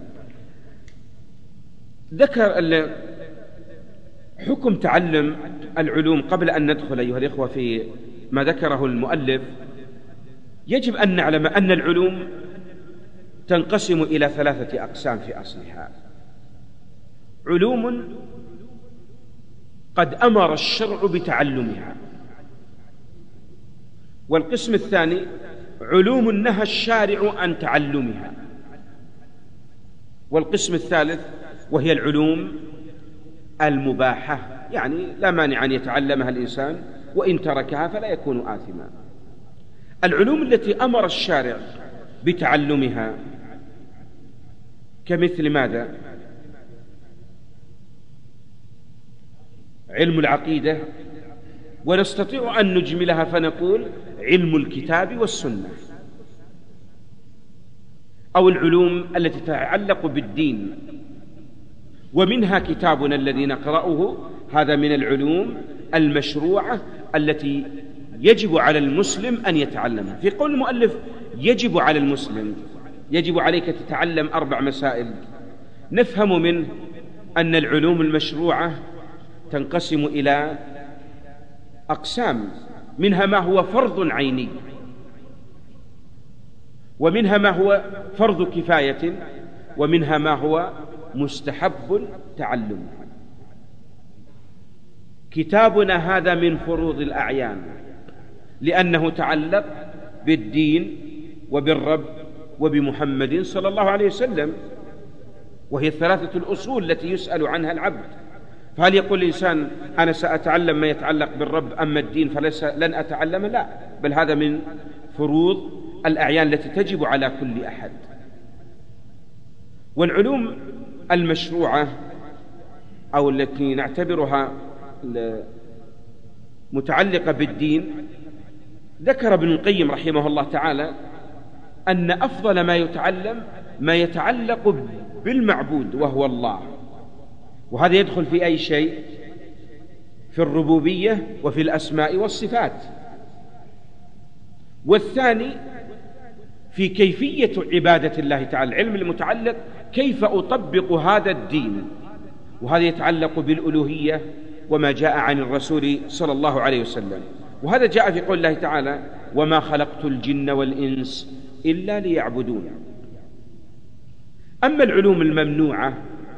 ذكر حكم تعلم العلوم. قبل أن ندخل أيها الإخوة في ما ذكره المؤلف، يجب أن نعلم أن العلوم تنقسم إلى 3 أقسام في أصلها: علوم قد أمر الشرع بتعلمها، والقسم الثاني علوم نهى الشارع عن تعلمها، والقسم الثالث وهي العلوم المباحة، يعني لا مانع أن يتعلمها الإنسان وإن تركها فلا يكون آثما. العلوم التي أمر الشارع بتعلمها كمثل ماذا؟ علم العقيدة، ونستطيع أن نجملها فنقول علم الكتاب والسنة، أو العلوم التي تتعلق بالدين، ومنها كتابنا الذي نقرأه، هذا من العلوم المشروعة التي يجب على المسلم أن يتعلمها. في قول المؤلف يجب على المسلم، يجب عليك تتعلم 4 مسائل، نفهم منه أن العلوم المشروعة تنقسم إلى أقسام، منها ما هو فرض عيني، ومنها ما هو فرض كفاية، ومنها ما هو مستحب تعلم. كتابنا هذا من فروض الأعيان، لأنه تعلق بالدين وبالرب وبمحمد صلى الله عليه وسلم، وهي 3 الأصول التي يسأل عنها العبد. فهل يقول الإنسان أنا سأتعلم ما يتعلق بالرب أما الدين فليس لن أتعلم؟ لا، بل هذا من فروض الأعيان التي تجب على كل أحد. والعلوم المشروعة أو التي نعتبرها متعلقة بالدين، ذكر ابن القيم رحمه الله تعالى أن أفضل ما يتعلم ما يتعلق بالمعبود وهو الله، وهذا يدخل في أي شيء؟ في الربوبية وفي الأسماء والصفات. والثاني في كيفية عبادة الله تعالى، العلم المتعلق كيف أطبق هذا الدين، وهذا يتعلق بالألوهية وما جاء عن الرسول صلى الله عليه وسلم. وهذا جاء في قول الله تعالى وما خلقت الجن والإنس إلا ليعبدون. أما العلوم الممنوعة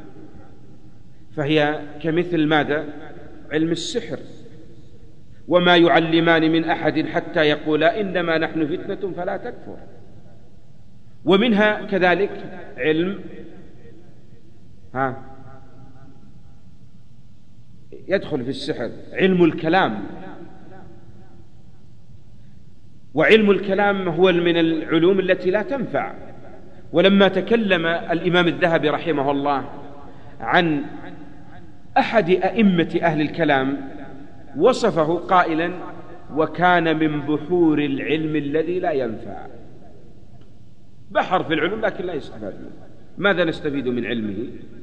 فهي كمثل ماذا؟ علم السحر، وما يعلمان من أحد حتى يقولا إنما نحن فتنة فلا تكفر. ومنها كذلك علم يدخل في السحر علم الكلام، وعلم الكلام هو من العلوم التي لا تنفع. ولما تكلم الإمام الذهبي رحمه الله عن أحد أئمة أهل الكلام وصفه قائلا وكان من بحور العلم الذي لا ينفع. بحر في العلوم لكن لا يستفاد منه. ماذا نستفيد من علمه؟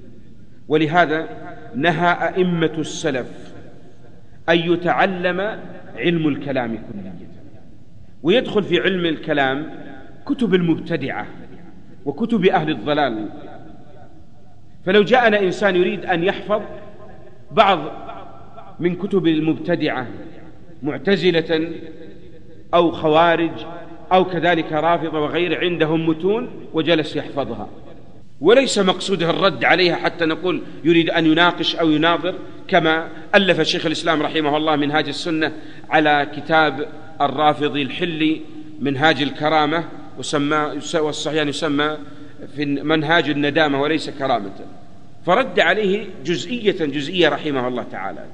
ولهذا نهى أئمة السلف أن يتعلم علم الكلام كليا، ويدخل في علم الكلام كتب المبتدعة وكتب أهل الضلال. فلو جاءنا إنسان يريد أن يحفظ بعض من كتب المبتدعة معتزلة أو خوارج أو كذلك رافضة وغير، عندهم متون وجلس يحفظها، وليس مقصوده الرد عليها حتى نقول يريد أن يناقش أو يناظر، كما ألف شيخ الإسلام رحمه الله منهاج السنة على كتاب الرافضي الحلي منهاج الكرامة، والصحيح يسمى في منهاج الندامة وليس كرامة، فرد عليه جزئية رحمه الله تعالى.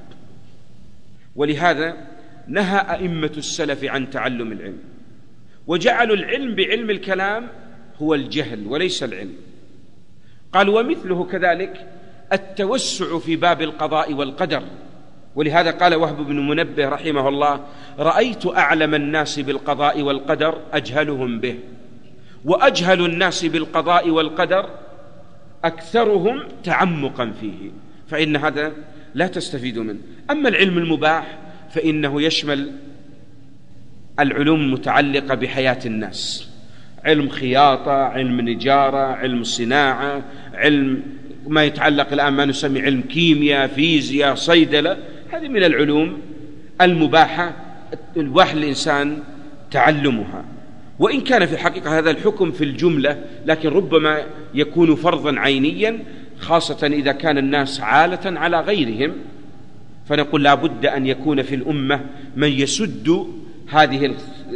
ولهذا نهى أئمة السلف عن تعلم العلم، وجعلوا العلم بعلم الكلام هو الجهل وليس العلم. قال ومثله كذلك التوسع في باب القضاء والقدر. ولهذا قال وهب بن منبه رحمه الله: رأيت أعلم الناس بالقضاء والقدر أجهلهم به، وأجهل الناس بالقضاء والقدر أكثرهم تعمقا فيه، فإن هذا لا تستفيد منه. أما العلم المباح فإنه يشمل العلوم المتعلقة بحياة الناس، علم خياطة، علم نجارة، علم صناعة، علم ما يتعلق الآن ما نسمي علم كيمياء، فيزياء، صيدلة، هذه من العلوم المباحة الواحد الإنسان تعلمها. وإن كان في الحقيقة هذا الحكم في الجملة، لكن ربما يكون فرضا عينيا، خاصة إذا كان الناس عالة على غيرهم، فنقول لا بد أن يكون في الأمة من يسد هذه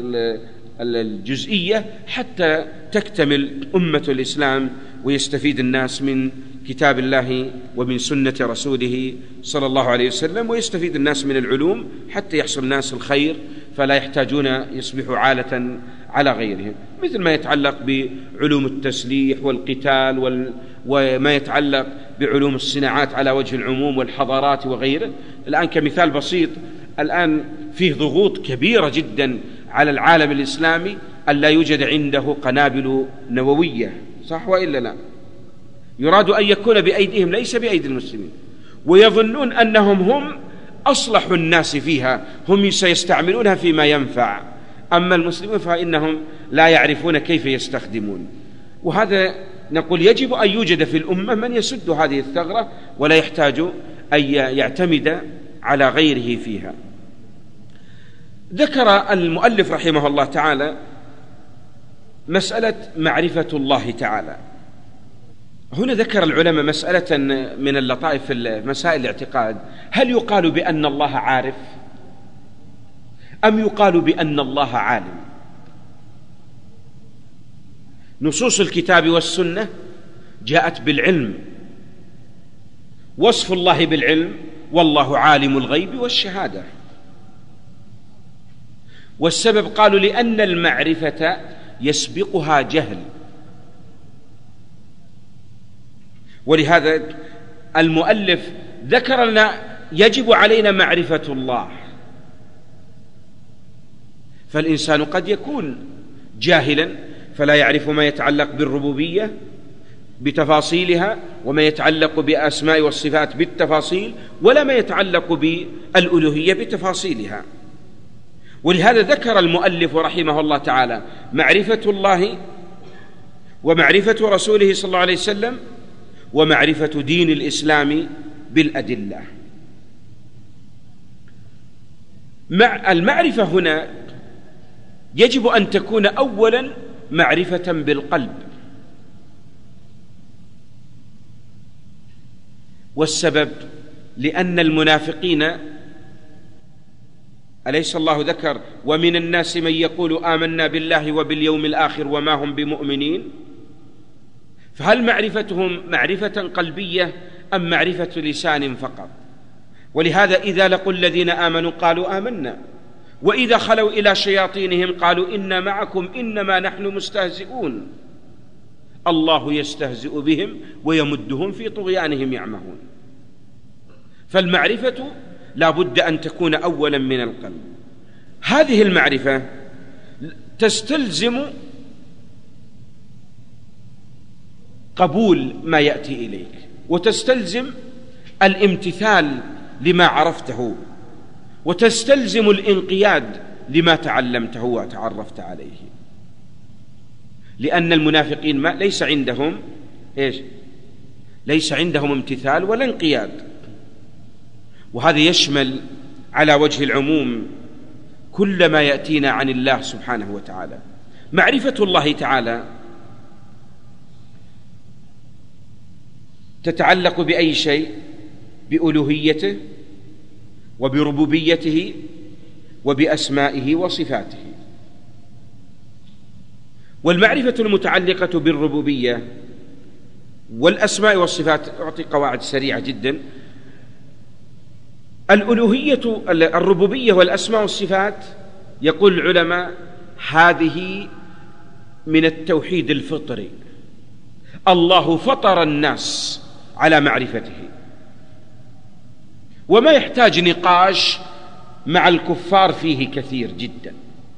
الجزئية حتى تكتمل أمة الإسلام ويستفيد الناس من كتاب الله ومن سنة رسوله صلى الله عليه وسلم، ويستفيد الناس من العلوم حتى يحصل الناس الخير فلا يحتاجون يصبحوا عالة على غيرهم، مثل ما يتعلق بعلوم التسليح والقتال وما يتعلق بعلوم الصناعات على وجه العموم والحضارات وغيره. الآن كمثال بسيط، الآن فيه ضغوط كبيرة جدا على العالم الإسلامي أن لا يوجد عنده قنابل نووية، صح وإلا لا؟ يراد أن يكون بأيديهم ليس بأيدي المسلمين، ويظنون أنهم هم أصلح الناس فيها، هم سيستعملونها فيما ينفع، أما المسلمون فإنهم لا يعرفون كيف يستخدمون. وهذا نقول يجب أن يوجد في الأمة من يسد هذه الثغرة ولا يحتاج أن يعتمد على غيره فيها. ذكر المؤلف رحمه الله تعالى مسألة معرفة الله تعالى. هنا ذكر العلماء مسألة من اللطائف في مسائل الاعتقاد: هل يقال بأن الله عارف أم يقال بأن الله عالم؟ نصوص الكتاب والسنة جاءت بالعلم، وصف الله بالعلم: والله عالم الغيب والشهادة. والسبب قالوا لأن المعرفة يسبقها جهل، ولهذا المؤلف ذكر لنا يجب علينا معرفة الله. فالإنسان قد يكون جاهلا فلا يعرف ما يتعلق بالربوبية بتفاصيلها، وما يتعلق بأسماء والصفات بالتفاصيل، ولا ما يتعلق بالألوهية بتفاصيلها. ولهذا ذكر المؤلف رحمه الله تعالى معرفة الله ومعرفة رسوله صلى الله عليه وسلم ومعرفة دين الإسلام بالأدلة. مع المعرفة هنا يجب أن تكون أولا معرفة بالقلب، والسبب لأن المنافقين، أليس الله ذكر: ومن الناس من يقول آمنا بالله وباليوم الآخر وما هم بمؤمنين؟ فهل معرفتهم معرفة قلبية أم معرفة لسان فقط؟ ولهذا إذا لقوا الذين آمنوا قالوا آمنا، وإذا خلوا إلى شياطينهم قالوا إنا معكم إنما نحن مستهزئون، الله يستهزئ بهم ويمدهم في طغيانهم يعمهون. فالمعرفة لا بد أن تكون أولا من القلب. هذه المعرفة تستلزم قبول ما يأتي إليك، وتستلزم الامتثال لما عرفته، وتستلزم الانقياد لما تعلمته وتعرفت عليه. لأن المنافقين ليس عندهم ليس عندهم امتثال ولا انقياد. وهذا يشمل على وجه العموم كل ما يأتينا عن الله سبحانه وتعالى. معرفة الله تعالى تتعلق بأي شيء؟ بألوهيته وبربوبيته وبأسمائه وصفاته. والمعرفة المتعلقة بالربوبية والأسماء والصفات، أعطي قواعد سريعة جدا. الربوبية والأسماء والصفات يقول العلماء هذه من التوحيد الفطري. الله فطر الناس على معرفته، وما يحتاج نقاش مع الكفار فيه كثير جدا.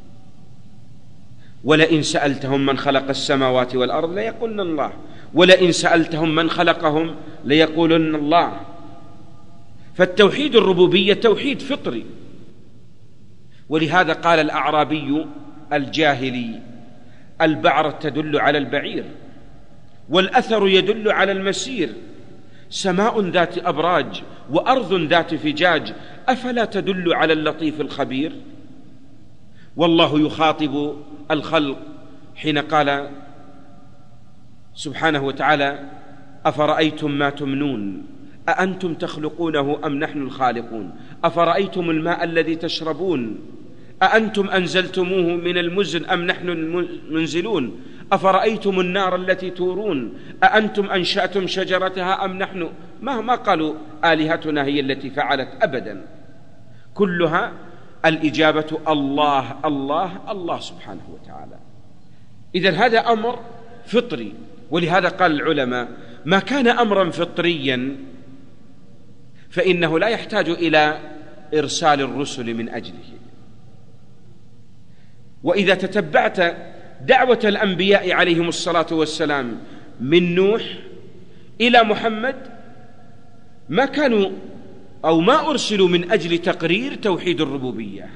ولئن سألتهم من خلق السماوات والأرض ليقولن الله، ولئن سألتهم من خلقهم ليقولن الله. فالتوحيد الربوبية توحيد فطري. ولهذا قال الأعرابي الجاهلي: البعرة تدل على البعير، والأثر يدل على المسير، سماء ذات أبراج وأرض ذات فجاج، أفلا تدل على اللطيف الخبير؟ والله يخاطب الخلق حين قال سبحانه وتعالى: أفرأيتم ما تمنون أأنتم تخلقونه أم نحن الخالقون؟ أفرأيتم الماء الذي تشربون أأنتم أنزلتموه من المزن أم نحن المنزلون؟ أفرأيتم النار التي تورون أأنتم أنشأتم شجرتها أم نحن؟ ما قالوا آلهتنا هي التي فعلت، أبدا. كلها الإجابة الله الله الله سبحانه وتعالى. إذن هذا أمر فطري. ولهذا قال العلماء: ما كان أمرا فطريا فإنه لا يحتاج إلى إرسال الرسل من أجله. وإذا تتبعت دعوة الأنبياء عليهم الصلاة والسلام من نوح إلى محمد، ما كانوا أو ما أرسلوا من أجل تقرير توحيد الربوبية،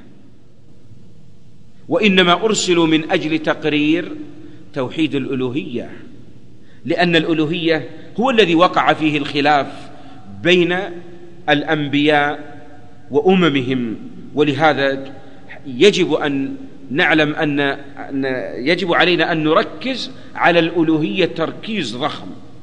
وإنما أرسلوا من أجل تقرير توحيد الألوهية. لأن الألوهية هو الذي وقع فيه الخلاف بين الأنبياء وأممهم. ولهذا يجب أن نعلم أن يجب علينا أن نركز على الألوهية تركيز ضخم.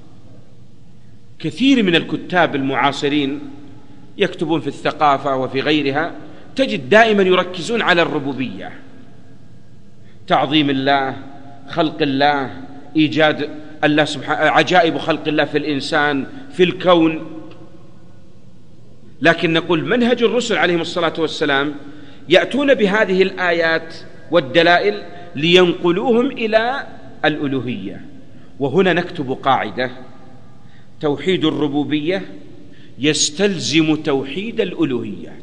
كثير من الكتاب المعاصرين يكتبون في الثقافة وفي غيرها، تجد دائما يركزون على الربوبية، تعظيم الله، خلق الله، إيجاد الله سبحانه، عجائب خلق الله في الإنسان، في الكون. لكن نقول منهج الرسل عليهم الصلاة والسلام يأتون بهذه الآيات والدلائل لينقلوهم إلى الألوهية. وهنا نكتب قاعدة: توحيد الربوبية يستلزم توحيد الألوهية.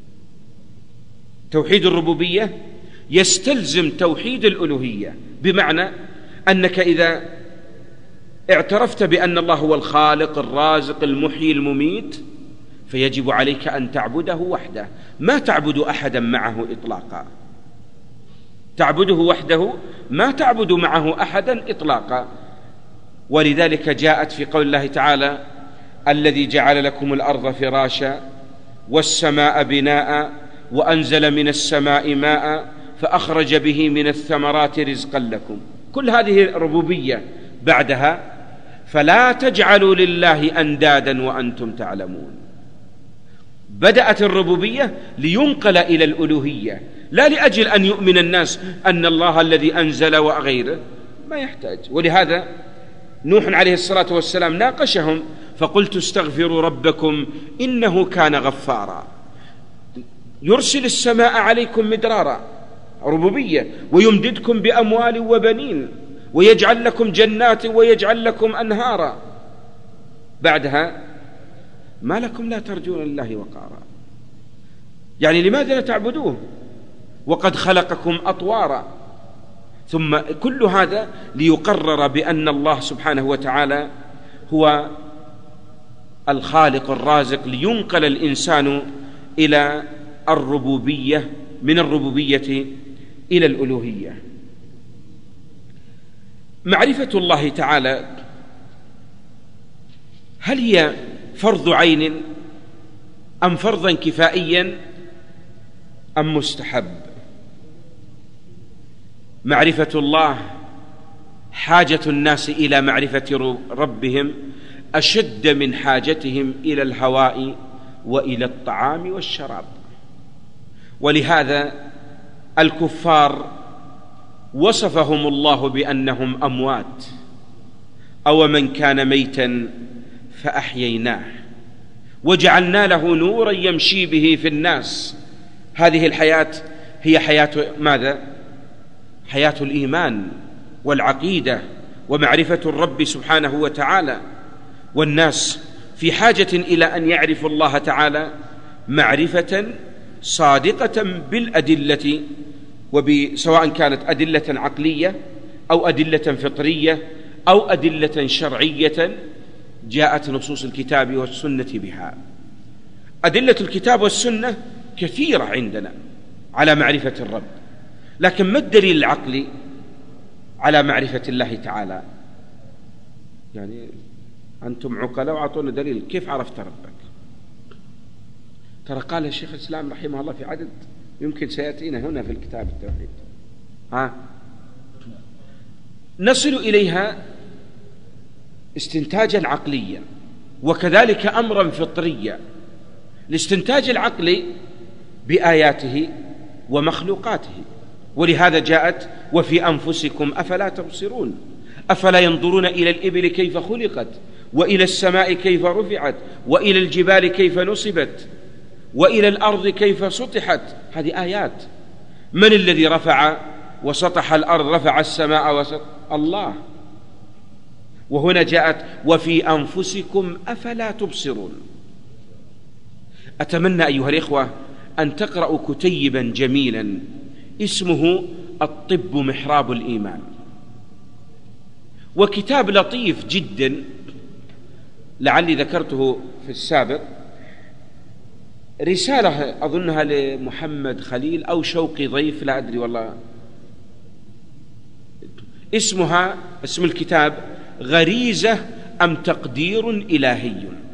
توحيد الربوبية يستلزم توحيد الألوهية، بمعنى أنك إذا اعترفت بأن الله هو الخالق الرازق المحيي المميت، فيجب عليك أن تعبده وحده، ما تعبد أحدا معه إطلاقا، تعبده وحده، ما تعبد معه أحدا إطلاقا. ولذلك جاءت في قول الله تعالى: الذي جعل لكم الأرض فراشا والسماء بناء وأنزل من السماء ماء فأخرج به من الثمرات رزقا لكم. كل هذه ربوبية. بعدها: فلا تجعلوا لله أندادا وأنتم تعلمون. بدأت الربوبية لينقل إلى الألوهية، لا لأجل أن يؤمن الناس أن الله الذي أنزل وغيره، ما يحتاج. ولهذا نوح عليه الصلاة والسلام ناقشهم فقلت استغفروا ربكم إنه كان غفارا يرسل السماء عليكم مدرارا، ربوبية، ويمددكم بأموال وبنين ويجعل لكم جنات ويجعل لكم أنهارا. بعدها: ما لكم لا ترجون لله وقارا. يعني لماذا لا تعبدوه وقد خلقكم أطوارا؟ ثم كل هذا ليقرر بأن الله سبحانه وتعالى هو الخالق الرازق، لينقل الإنسان إلى الربوبية، من الربوبية إلى الألوهية. معرفة الله تعالى هل هي فرض عين أم فرضا كفائيا أم مستحب؟ معرفة الله حاجة الناس إلى معرفة ربهم أشد من حاجتهم إلى الهواء وإلى الطعام والشراب. ولهذا الكفار وصفهم الله بأنهم أموات، أو من كان ميتا فأحييناه وجعلنا له نورا يمشي به في الناس. هذه الحياة هي حياة ماذا؟ حياة الإيمان والعقيدة ومعرفة الرب سبحانه وتعالى. والناس في حاجة إلى أن يعرفوا الله تعالى معرفة صادقة بالأدلة، سواء كانت أدلة عقلية أو أدلة فطرية أو أدلة شرعية جاءت نصوص الكتاب والسنة بها. أدلة الكتاب والسنة كثيرة عندنا على معرفة الرب، لكن ما الدليل العقلي على معرفة الله تعالى؟ يعني أنتم عقلاء وأعطونا دليل، كيف عرفت ربك؟ ترى قال الشيخ الإسلام رحمه الله في عدد يمكن سيأتينا هنا في الكتاب التوحيد، نصل إليها استنتاجا عقليا وكذلك أمرا فطريا. الاستنتاج العقلي بآياته ومخلوقاته، ولهذا جاءت وفي أنفسكم أفلا تبصرون أفلا ينظرون إلى الإبل كيف خلقت وإلى السماء كيف رفعت وإلى الجبال كيف نصبت وإلى الأرض كيف سطحت. هذه آيات. من الذي رفع وسطح الأرض، رفع السماء وسطح؟ الله. وهنا جاءت وفي أنفسكم أفلا تبصرون. أتمنى أيها الإخوة أن تقرأوا كتيبا جميلا اسمه الطب محراب الإيمان، وكتاب لطيف جدا لعلي ذكرته في السابق، رسالة أظنها لمحمد خليل أو شوقي ضيف، لا أدري والله، اسم الكتاب غريزة أم تقدير إلهي.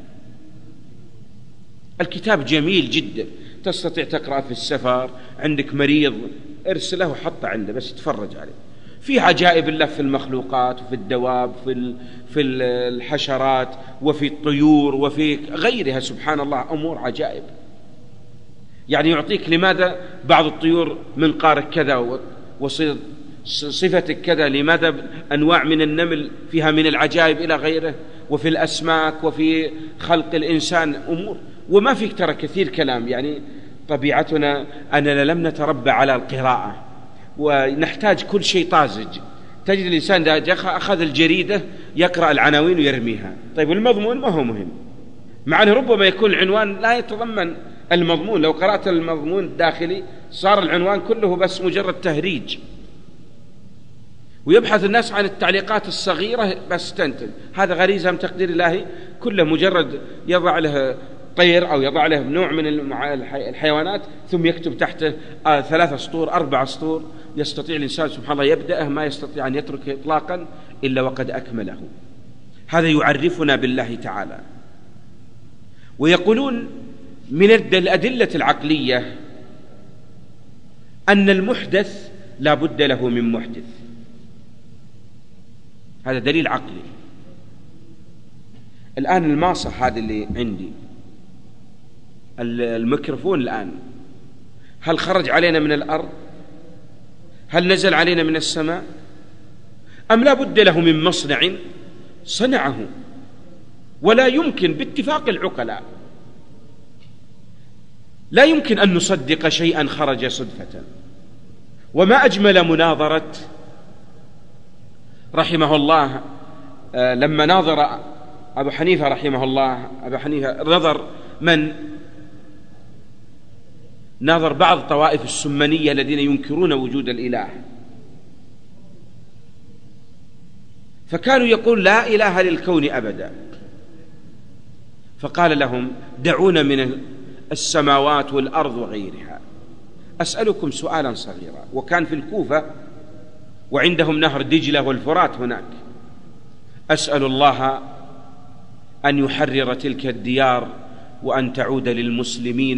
الكتاب جميل جدا، تستطيع تقرأ في السفر، عندك مريض ارسله وحطه عنده بس تفرج عليه. في عجائب الله في المخلوقات وفي الدواب في الحشرات وفي الطيور وفي غيرها، سبحان الله أمور عجائب. يعني يعطيك لماذا بعض الطيور منقارك كذا وصفتك كذا، لماذا أنواع من النمل فيها من العجائب إلى غيره، وفي الأسماك وفي خلق الإنسان أمور. وما فيك ترى كثير كلام، يعني طبيعتنا أننا لم نتربى على القراءة ونحتاج كل شيء طازج. تجد الإنسان إذا أخذ الجريدة يقرأ العناوين ويرميها، طيب المضمون ما هو مهم، مع أنه ربما يكون العنوان لا يتضمن المضمون. لو قرأت المضمون الداخلي صار العنوان كله بس مجرد تهريج، ويبحث الناس عن التعليقات الصغيرة بس تنتج. هذا غريزة من تقدير الله، كله مجرد يضع له طير أو يضع له نوع من الحيوانات ثم يكتب تحته 3 سطور 4 سطور. يستطيع الإنسان سبحان الله يبدأه، ما يستطيع أن يتركه إطلاقا إلا وقد أكمله. هذا يعرفنا بالله تعالى. ويقولون من الأدلة العقلية أن المحدث لا بد له من محدث، هذا دليل عقلي. الآن الماصة هذا اللي عندي، الميكروفون الآن، هل خرج علينا من الأرض؟ هل نزل علينا من السماء؟ أم لا بد له من مصنع صنعه؟ ولا يمكن باتفاق العقلاء، لا يمكن أن نصدق شيئا خرج صدفة. وما أجمل مناظرة رحمه الله لما ناظر أبو حنيفة رحمه الله، أبو حنيفة ناظر بعض طوائف السمنية الذين ينكرون وجود الإله، فكانوا يقول لا إله للكون أبدا. فقال لهم دعونا من السماوات والأرض وغيرها، أسألكم سؤالا صغيرا. وكان في الكوفة وعندهم نهر دجلة والفرات هناك. أسأل الله أن يحرر تلك الديار وأن تعود للمسلمين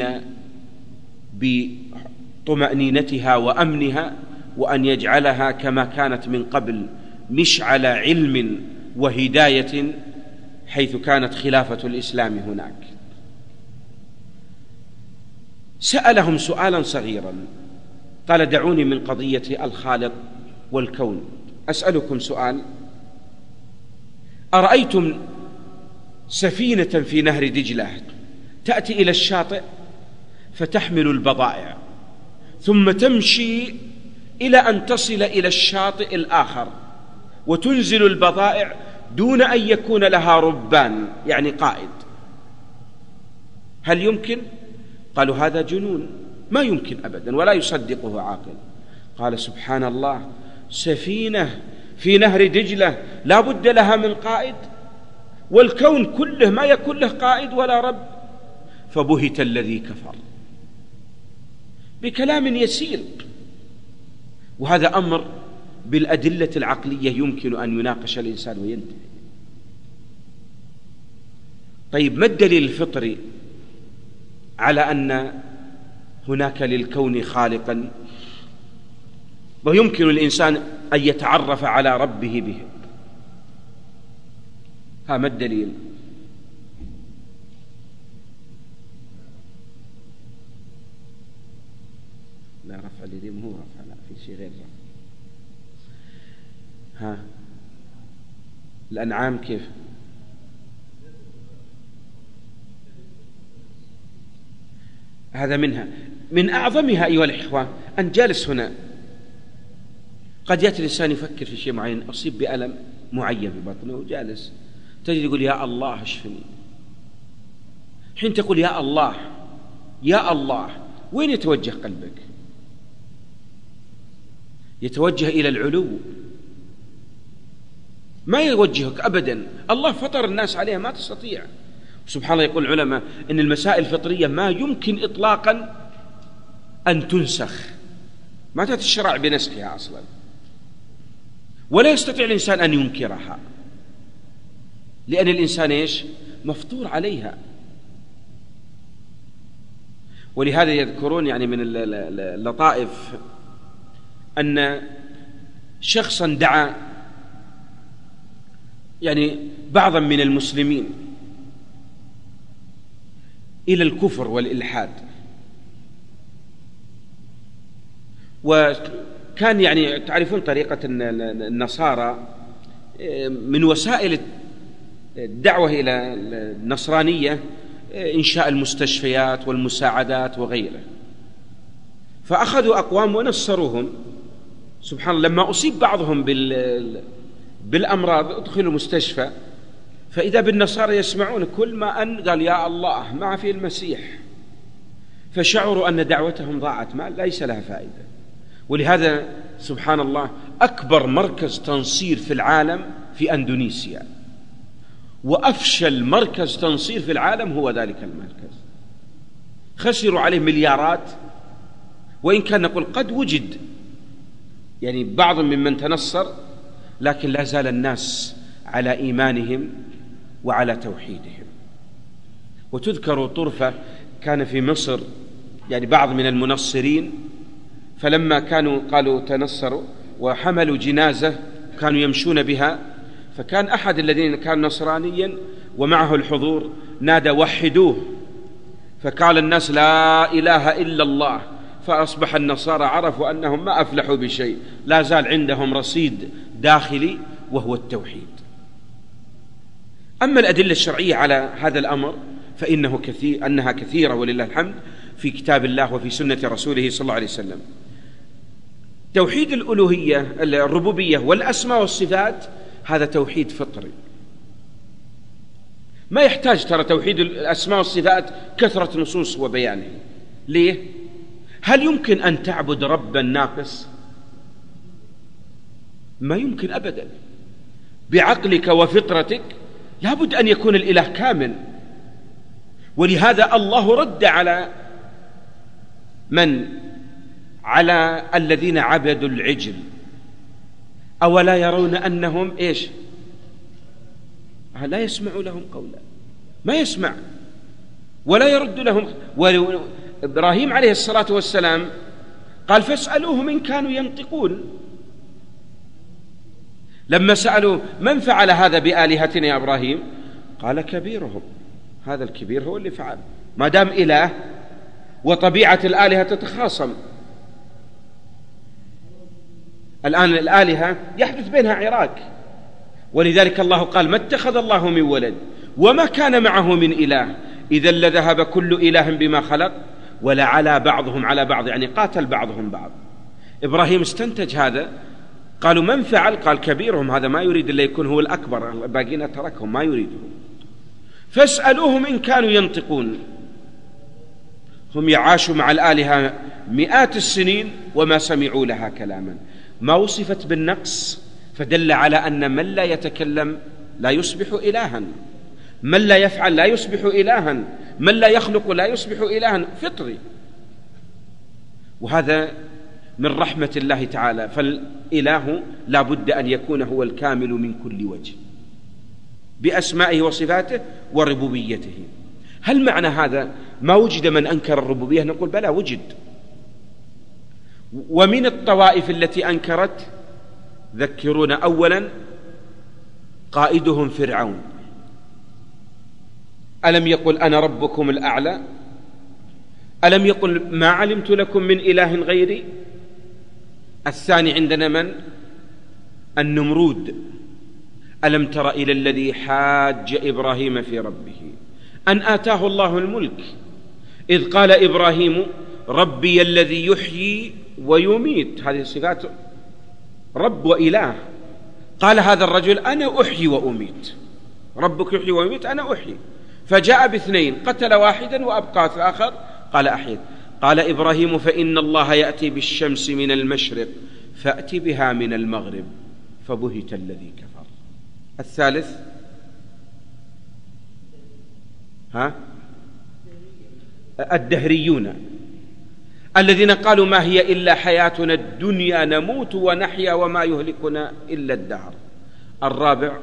بطمأنينتها وأمنها، وأن يجعلها كما كانت من قبل مشعل علم وهداية حيث كانت خلافة الإسلام هناك. سألهم سؤالا صغيرا، قال دعوني من قضية الخالق والكون. أسألكم سؤال، أرأيتم سفينة في نهر دجلة تأتي إلى الشاطئ فتحمل البضائع ثم تمشي إلى أن تصل إلى الشاطئ الآخر وتنزل البضائع دون أن يكون لها ربان يعني قائد، هل يمكن؟ قالوا هذا جنون، ما يمكن أبدا ولا يصدقه عاقل. قال سبحان الله، سفينة في نهر دجلة لا بد لها من قائد، والكون كله ما يكون له قائد ولا رب. فبهت الذي كفر بكلام يسير، وهذا أمر بالأدلة العقلية يمكن أن يناقش الإنسان وينتهي. طيب ما الدليل الفطري على أن هناك للكون خالقا ويمكن الإنسان أن يتعرف على ربه به؟ ها ما الدليل؟ لا رفع اليدين هو رفع، لا في شيء غير رفع. ها الأنعام كيف؟ هذا منها. من أعظمها أيها الإخوة أن جالس هنا قد يأتي الإنسان يفكر في شيء معين، أصيب بألم معين في بطنه وجالس تجد يقول يا الله اشفني. حين تقول يا الله يا الله وين يتوجه قلبك؟ يتوجه إلى العلو، ما يوجهك أبدا. الله فطر الناس عليها ما تستطيع. سبحان الله، يقول العلماء إن المسائل الفطرية ما يمكن إطلاقا أن تنسخ، ما تتشرع بنسخها أصلا، ولا يستطيع الإنسان أن ينكرها، لأن الإنسان إيش؟ مفطور عليها. ولهذا يذكرون يعني من اللطائف أن شخصا دعا يعني بعضا من المسلمين إلى الكفر والإلحاد، وكان يعني تعرفون طريقة النصارى من وسائل الدعوة إلى النصرانية إنشاء المستشفيات والمساعدات وغيره. فأخذوا أقوام ونصروهم. سبحان الله، لما أصيب بعضهم بالأمراض أدخلوا المستشفى، فإذا بالنصارى يسمعون كل ما أن قال يا الله مع في المسيح، فشعروا أن دعوتهم ضاعت، ما ليس لها فائدة. ولهذا سبحان الله أكبر مركز تنصير في العالم في أندونيسيا، وأفشل مركز تنصير في العالم هو ذلك المركز. خسروا عليه مليارات، وإن كان نقول قد وجد يعني بعض ممن تنصر، لكن لا زال الناس على إيمانهم وعلى توحيدهم. وتذكر طرفة كان في مصر يعني بعض من المنصرين، فلما كانوا قالوا تنصروا وحملوا جنازة كانوا يمشون بها، فكان أحد الذين كان نصرانيا ومعه الحضور نادى وحدوه، فقال الناس لا إله إلا الله، فأصبح النصارى عرفوا أنهم ما أفلحوا بشيء، لا زال عندهم رصيد داخلي وهو التوحيد. أما الأدلة الشرعية على هذا الأمر أنها كثيرة ولله الحمد في كتاب الله وفي سنة رسوله صلى الله عليه وسلم. توحيد الألوهية الربوبية والأسماء والصفات هذا توحيد فطري، ما يحتاج ترى توحيد الأسماء والصفات كثرة نصوص وبيانه. ليه؟ هل يمكن أن تعبد ربا ناقص؟ ما يمكن أبدا. بعقلك وفطرتك لابد أن يكون الإله كامل. ولهذا الله رد على على الذين عبدوا العجل: أولا يرون أنهم إيش؟ لا يسمع لهم قولا، ما يسمع ولا يرد لهم. إبراهيم عليه الصلاة والسلام قال: فاسألوهم إن كانوا ينطقون. لما سألوا: من فعل هذا بآلهتنا يا إبراهيم؟ قال: كبيرهم. هذا الكبير هو اللي فعل، ما دام إله وطبيعة الآلهة تتخاصم. الآن الآلهة يحدث بينها عراك، ولذلك الله قال: ما اتخذ الله من ولد وما كان معه من إله إذا لذهب كل إله بما خلق ولعلى بعضهم على بعض، يعني قاتل بعضهم بعض. إبراهيم استنتج هذا. قالوا: من فعل؟ قال: كبيرهم. هذا ما يريد إلا يكون هو الأكبر، الباقين تركهم ما يريده. فاسألوهم إن كانوا ينطقون. هم يعاشوا مع الآلهة مئات السنين وما سمعوا لها كلاما. ما وصفت بالنقص، فدل على أن من لا يتكلم لا يصبح إلها، من لا يفعل لا يصبح إلها، من لا يخلق لا يصبح إلها، فطري. وهذا من رحمة الله تعالى. فالإله لا بد أن يكون هو الكامل من كل وجه بأسمائه وصفاته وربوبيته. هل معنى هذا ما وجد من أنكر الربوبية؟ نقول: بلى، وجد. ومن الطوائف التي أنكرت ذكرونا: أولا قائدهم فرعون، ألم يقل أنا ربكم الأعلى؟ ألم يقل ما علمت لكم من إله غيري؟ الثاني عندنا من؟ النمرود: ألم تر إلى الذي حاج إبراهيم في ربه أن آتاه الله الملك إذ قال إبراهيم ربي الذي يحيي ويميت. هذه صفات رب وإله. قال هذا الرجل: أنا أحيي وأميت. ربك يحيي ويميت، أنا أحيي. فجاء باثنين، قتل واحدا وأبقى الآخر، قال أحيي. قال إبراهيم: فإن الله يأتي بالشمس من المشرق فأت بها من المغرب فبهت الذي كفر. الثالث الدهريون الذين قالوا ما هي إلا حياتنا الدنيا نموت ونحيا وما يهلكنا إلا الدهر. الرابع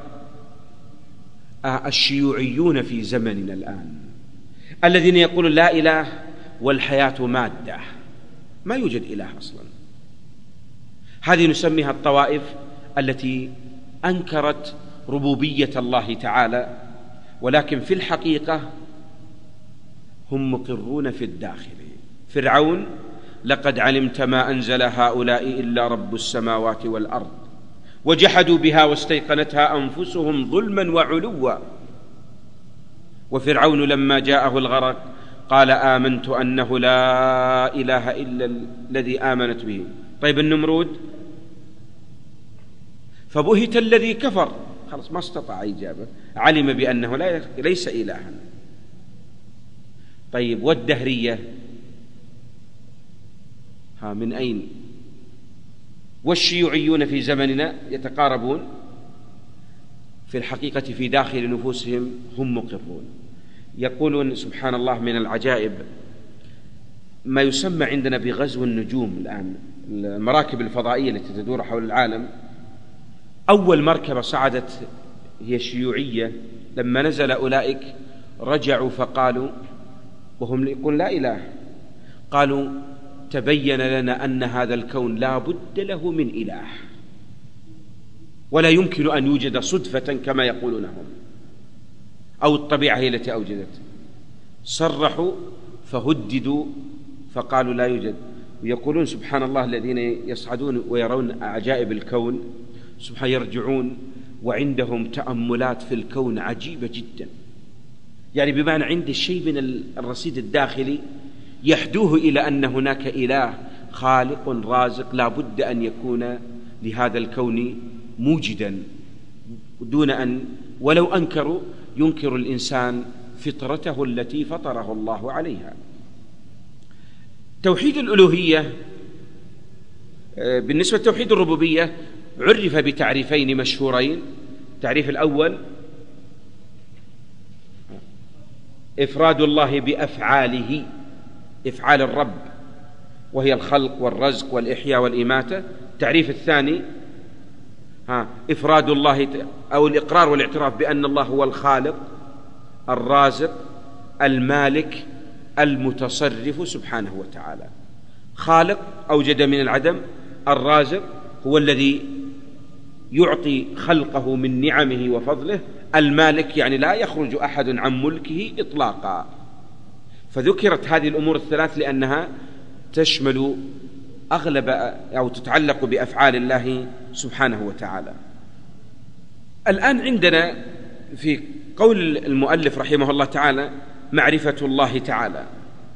الشيوعيون في زمننا الآن الذين يقولون لا إله والحياة مادة، ما يوجد إله أصلا. هذه نسميها الطوائف التي أنكرت ربوبية الله تعالى، ولكن في الحقيقة هم مقرون في الداخل. فرعون: لقد علمت ما أنزل هؤلاء إلا رب السماوات والأرض وجحدوا بها واستيقنتها أنفسهم ظلما وعلوا. وفرعون لما جاءه الغرق قال آمنت أنه لا إله إلا الذي آمنت به. طيب النمرود: فبهت الذي كفر، خلاص ما استطاع إجابة، علم بأنه ليس إلها. طيب والدهرية من أين؟ والشيوعيون في زمننا يتقاربون، في الحقيقة في داخل نفوسهم هم مقرون. يقولون سبحان الله من العجائب ما يسمى عندنا بغزو النجوم الآن، المراكب الفضائية التي تدور حول العالم. أول مركبة صعدت هي الشيوعية، لما نزل أولئك رجعوا فقالوا وهم يقول لا إله، قالوا تبين لنا أن هذا الكون لا بد له من إله ولا يمكن أن يوجد صدفة كما يقولون هم، أو الطبيعة هي التي أوجدت. صرحوا فهددوا فقالوا لا يوجد. ويقولون سبحان الله الذين يصعدون ويرون عجائب الكون سبحان يرجعون وعندهم تأملات في الكون عجيبة جدا، يعني بمعنى عند الشيء من الرصيد الداخلي يحدوه إلى أن هناك إله خالق رازق لا بد أن يكون لهذا الكون موجدا، دون أن ولو أنكروا ينكر الإنسان فطرته التي فطره الله عليها. توحيد الألوهية بالنسبة لتوحيد الربوبية عرف بتعريفين مشهورين: التعريف الأول إفراد الله بأفعاله، إفعال الرب وهي الخلق والرزق والإحياء والإماتة. التعريف الثاني إفراد الله أو الإقرار والاعتراف بأن الله هو الخالق الرازق المالك المتصرف سبحانه وتعالى. خالق أوجد من العدم، الرازق هو الذي يعطي خلقه من نعمه وفضله، المالك يعني لا يخرج أحد عن ملكه إطلاقا. فذكرت هذه الأمور الثلاث لأنها تشمل أغلب أو تتعلق بأفعال الله سبحانه وتعالى. الآن عندنا في قول المؤلف رحمه الله تعالى معرفة الله تعالى.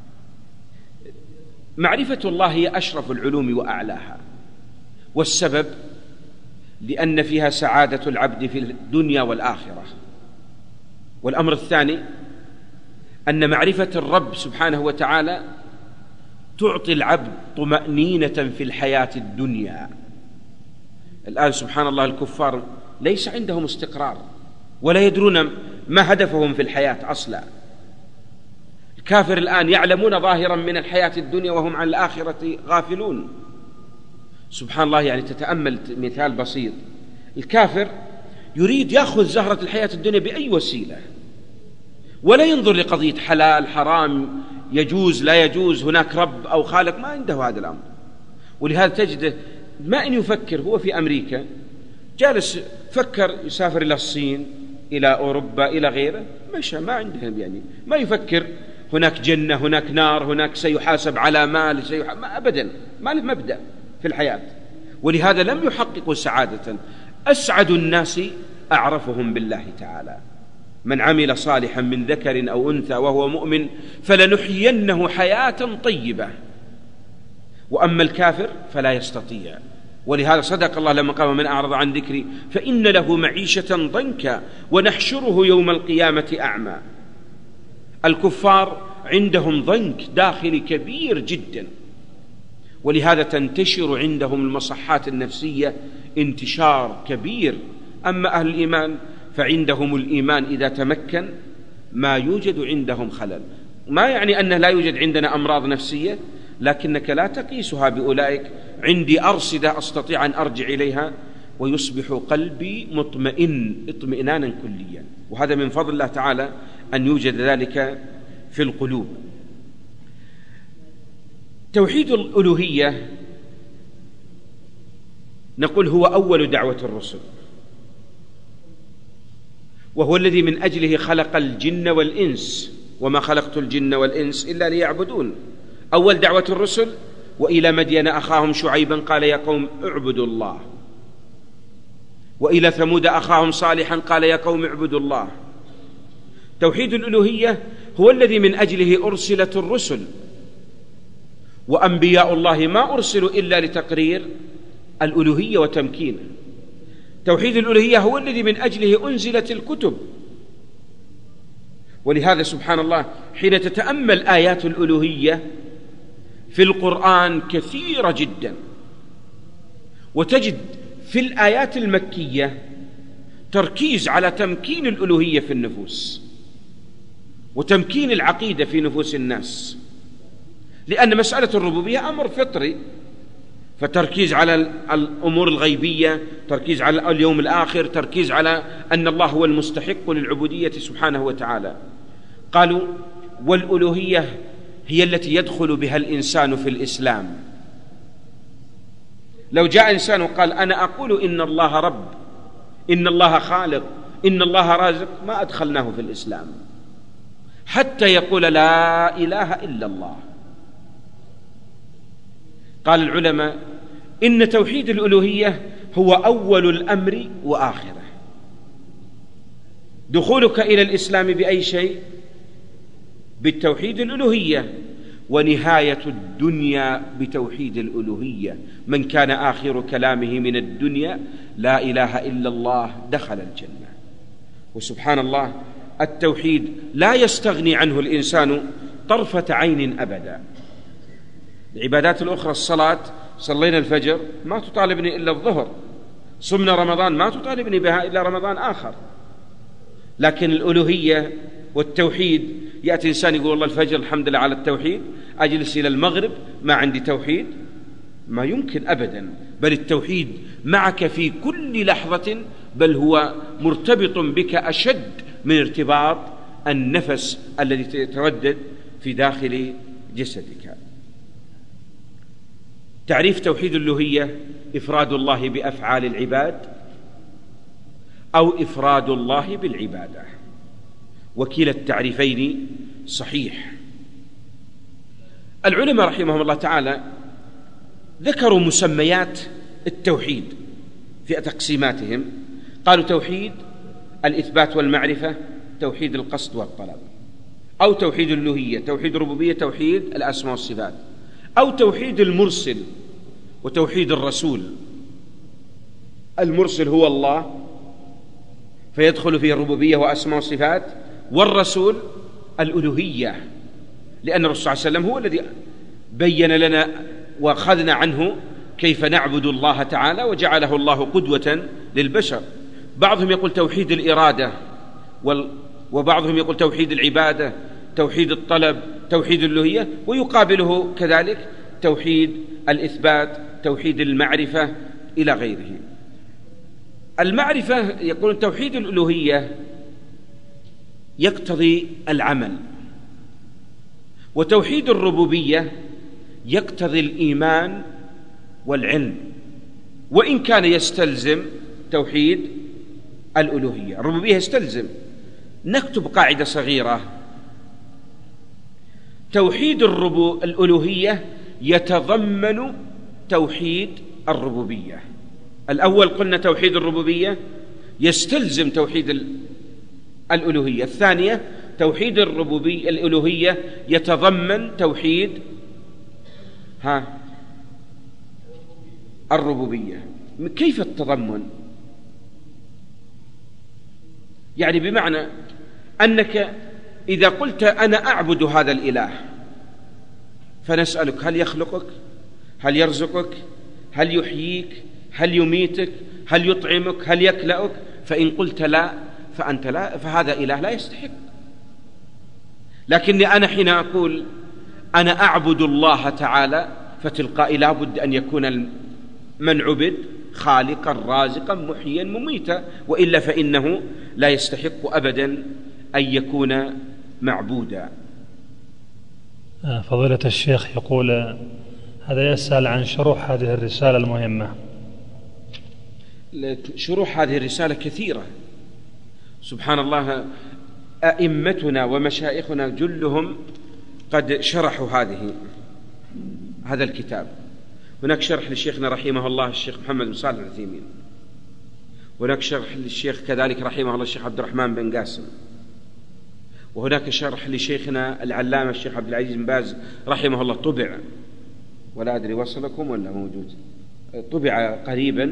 معرفة الله هي أشرف العلوم وأعلاها، والسبب لأن فيها سعادة العبد في الدنيا والآخرة. والأمر الثاني أن معرفة الرب سبحانه وتعالى تعطي العبد طمأنينة في الحياة الدنيا. الآن سبحان الله الكفار ليس عندهم استقرار ولا يدرون ما هدفهم في الحياة أصلا. الكافر الآن يعلمون ظاهرا من الحياة الدنيا وهم عن الآخرة غافلون. سبحان الله، يعني تتأمل مثال بسيط، الكافر يريد يأخذ زهرة الحياة الدنيا بأي وسيلة ولا ينظر لقضية حلال حرام يجوز لا يجوز، هناك رب أو خالق، ما عنده هذا الأمر. ولهذا تجده ما إن يفكر هو في أمريكا جالس فكر يسافر إلى الصين إلى أوروبا إلى غيره، مشى ما عندهم، يعني ما يفكر هناك جنة هناك نار هناك سيحاسب على مال ما أبدا، ما له مبدأ في الحياة. ولهذا لم يحققوا سعادة. أسعد الناس أعرفهم بالله تعالى. من عمل صالحا من ذكر أو أنثى وهو مؤمن فلنحيينه حياة طيبة. وأما الكافر فلا يستطيع. ولهذا صدق الله لما قال من أعرض عن ذكري فإن له معيشة ضنكا ونحشره يوم القيامة أعمى. الكفار عندهم ضنك داخلي كبير جدا، ولهذا تنتشر عندهم المصحات النفسية انتشار كبير. أما أهل الإيمان فعندهم الإيمان إذا تمكن ما يوجد عندهم خلل. ما يعني أنه لا يوجد عندنا أمراض نفسية، لكنك لا تقيسها بأولئك. عندي أرصدة أستطيع أن أرجع إليها ويصبح قلبي مطمئن اطمئنانا كليا، وهذا من فضل الله تعالى أن يوجد ذلك في القلوب. توحيد الألوهية نقول هو أول دعوة الرسل، وهو الذي من أجله خلق الجن والإنس، وما خلقت الجن والإنس إلا ليعبدون. أول دعوة الرسل وإلى مدين أخاهم شعيبا قال يا قوم اعبدوا الله، وإلى ثمود أخاهم صالحا قال يا قوم اعبدوا الله. توحيد الألوهية هو الذي من أجله أرسلت الرسل، وأنبياء الله ما أرسلوا إلا لتقرير الألوهية وتمكينه. توحيد الألوهية هو الذي من أجله أنزلت الكتب. ولهذا سبحان الله حين تتأمل آيات الألوهية في القرآن كثيرة جدا، وتجد في الآيات المكية تركيز على تمكين الألوهية في النفوس وتمكين العقيدة في نفوس الناس، لأن مسألة الربوبية أمر فطري، فتركيز على الأمور الغيبية، تركيز على اليوم الآخر، تركيز على أن الله هو المستحق للعبودية سبحانه وتعالى. قالوا والألوهية هي التي يدخل بها الإنسان في الإسلام. لو جاء إنسان وقال أنا أقول إن الله رب، إن الله خالق، إن الله رازق، ما أدخلناه في الإسلام حتى يقول لا إله إلا الله. قال العلماء إن توحيد الألوهية هو أول الأمر وآخره. دخولك إلى الإسلام بأي شيء؟ بالتوحيد الألوهية، ونهاية الدنيا بتوحيد الألوهية. من كان آخر كلامه من الدنيا لا إله إلا الله دخل الجنة. وسبحان الله التوحيد لا يستغني عنه الإنسان طرفة عين أبدا. العبادات الأخرى الصلاة، صلينا الفجر ما تطالبني إلا الظهر، صمنا رمضان ما تطالبني بها إلا رمضان آخر. لكن الألوهية والتوحيد، يأتي إنسان يقول والله الفجر الحمد لله على التوحيد، أجلس إلى المغرب ما عندي توحيد، ما يمكن أبدا. بل التوحيد معك في كل لحظة، بل هو مرتبط بك أشد من ارتباط النفس الذي يتردد في داخل جسدك. تعريف توحيد الألوهية: إفراد الله بأفعال العباد أو إفراد الله بالعبادة، وكلا التعريفين صحيح. العلماء رحمهم الله تعالى ذكروا مسميات التوحيد في تقسيماتهم. قالوا توحيد الإثبات والمعرفة، توحيد القصد والطلب، أو توحيد الألوهية، توحيد الربوبية، توحيد الأسماء والصفات، أو توحيد المرسل وتوحيد الرسول. المرسل هو الله فيدخل فيه الربوبية وأسماء وصفات، والرسول الألوهية، لأن الرسول صلى الله عليه وسلم هو الذي بين لنا وأخذنا عنه كيف نعبد الله تعالى، وجعله الله قدوة للبشر. بعضهم يقول توحيد الإرادة، وبعضهم يقول توحيد العبادة، توحيد الطلب، توحيد الألوهية، ويقابله كذلك توحيد الإثبات، توحيد المعرفة، إلى غيره. المعرفة يقول توحيد الألوهية يقتضي العمل، وتوحيد الربوبية يقتضي الإيمان والعلم، وإن كان يستلزم توحيد الألوهية. الربوبية يستلزم. نكتب قاعدة صغيرة: توحيد الألوهية يتضمن توحيد الربوبية. الأول قلنا توحيد الربوبية يستلزم توحيد الألوهية. الثانية توحيد الألوهية يتضمن توحيد الربوبية. كيف التضمن؟ يعني بمعنى أنك إذا قلت أنا أعبد هذا الإله، فنسألك هل يخلقك؟ هل يرزقك؟ هل يحييك؟ هل يميتك؟ هل يطعمك؟ هل يكلأك؟ فإن قلت لا فأنت لا، فهذا إله لا يستحق. لكني أنا حين أقول أنا أعبد الله تعالى، فتلقائي لا بد أن يكون من عبد خالقا رازقا محيا مميتا، وإلا فإنه لا يستحق أبدا أن يكون معبودا. فضيلة الشيخ يقول هذا يسأل عن شروح هذه الرسالة المهمة. شروح هذه الرسالة كثيرة سبحان الله. أئمتنا ومشايخنا جلهم قد شرحوا هذا الكتاب. هناك شرح لشيخنا رحمه الله الشيخ محمد بن صالح العثيمين، هناك شرح للشيخ كذلك رحمه الله الشيخ عبد الرحمن بن قاسم، وهناك شرح لشيخنا العلامة الشيخ عبد العزيز بن باز رحمه الله، طبع ولا أدري وصلكم ولا موجود، طبع قريبا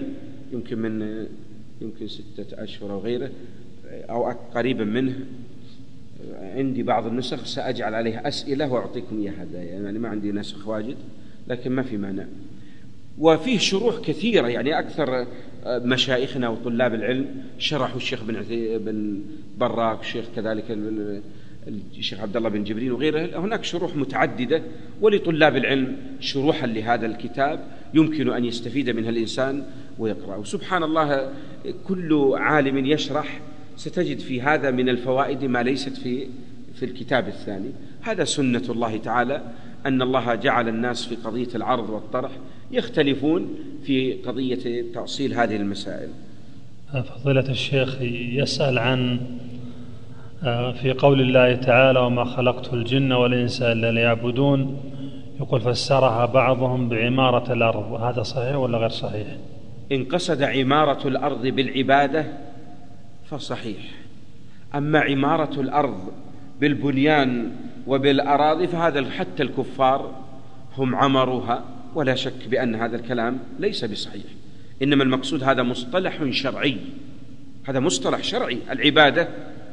يمكن 6 أشهر أو غيره أو قريبا منه. عندي بعض النسخ سأجعل عليها أسئلة وأعطيكم إياها هدايا، يعني ما عندي نسخ واجد لكن ما في مانع. وفيه شروح كثيرة، يعني أكثر مشايخنا وطلاب العلم شرحوا الشيخ بن براك، الشيخ كذلك الشيخ عبد الله بن جبريل وغيره. هناك شروح متعددة، ولطلاب العلم شروحا لهذا الكتاب يمكن أن يستفيد منها الإنسان ويقرأه. سبحان الله، كل عالم يشرح ستجد في هذا من الفوائد ما ليست في الكتاب الثاني. هذا سنة الله تعالى، أن الله جعل الناس في قضية العرض والطرح يختلفون في قضية تأصيل هذه المسائل. فضيلة الشيخ يسأل عن في قول الله تعالى وما خلقت الجن والإنس إلا ليعبدون، يقول فسرها بعضهم بعمارة الأرض، هذا صحيح ولا غير صحيح؟ إن قصد عمارة الأرض بالعبادة فصحيح، أما عمارة الأرض بالبنيان وبالأراضي فهذا حتى الكفار هم عمروها، ولا شك بأن هذا الكلام ليس بصحيح. إنما المقصود هذا مصطلح شرعي، هذا مصطلح شرعي. العبادة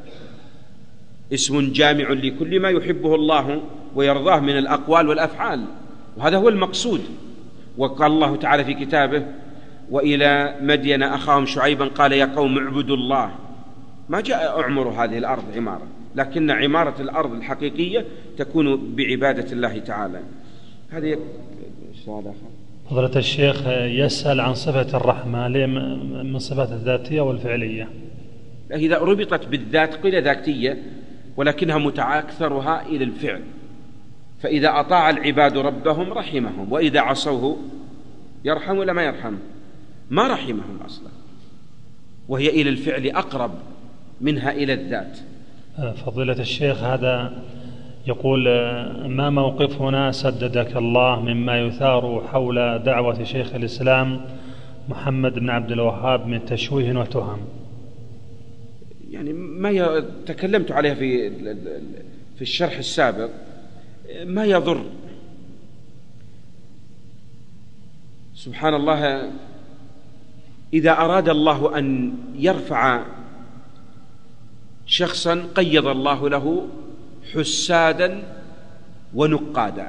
اسم جامع لكل ما يحبه الله ويرضاه من الأقوال والأفعال، وهذا هو المقصود. وقال الله تعالى في كتابه وإلى مدين أخاهم شعيبا قال يا قوم اعبدوا الله. ما جاء أعمر هذه الأرض عمارة، لكن عمارة الأرض الحقيقية تكون بعبادة الله تعالى. هذه سؤال آخر. فضيلة الشيخ يسأل عن صفة الرحمة من صفات الذاتية والفعلية. إذا ربطت بالذات قيل ذاتية، ولكنها متعاكثرها إلى الفعل. فإذا أطاع العباد ربهم رحمهم، وإذا عصوه يرحم ولا ما يرحم؟ ما رحمهم أصلا، وهي إلى الفعل أقرب منها إلى الذات. فضيلة الشيخ هذا يقول ما موقفنا سددك الله مما يثار حول دعوة شيخ الإسلام محمد بن عبد الوهاب من تشويه وتهم؟ يعني ما تكلمت عليها في الشرح السابق، ما يضر. سبحان الله، إذا أراد الله أن يرفع شخصا قيض الله له حسادا ونقادا.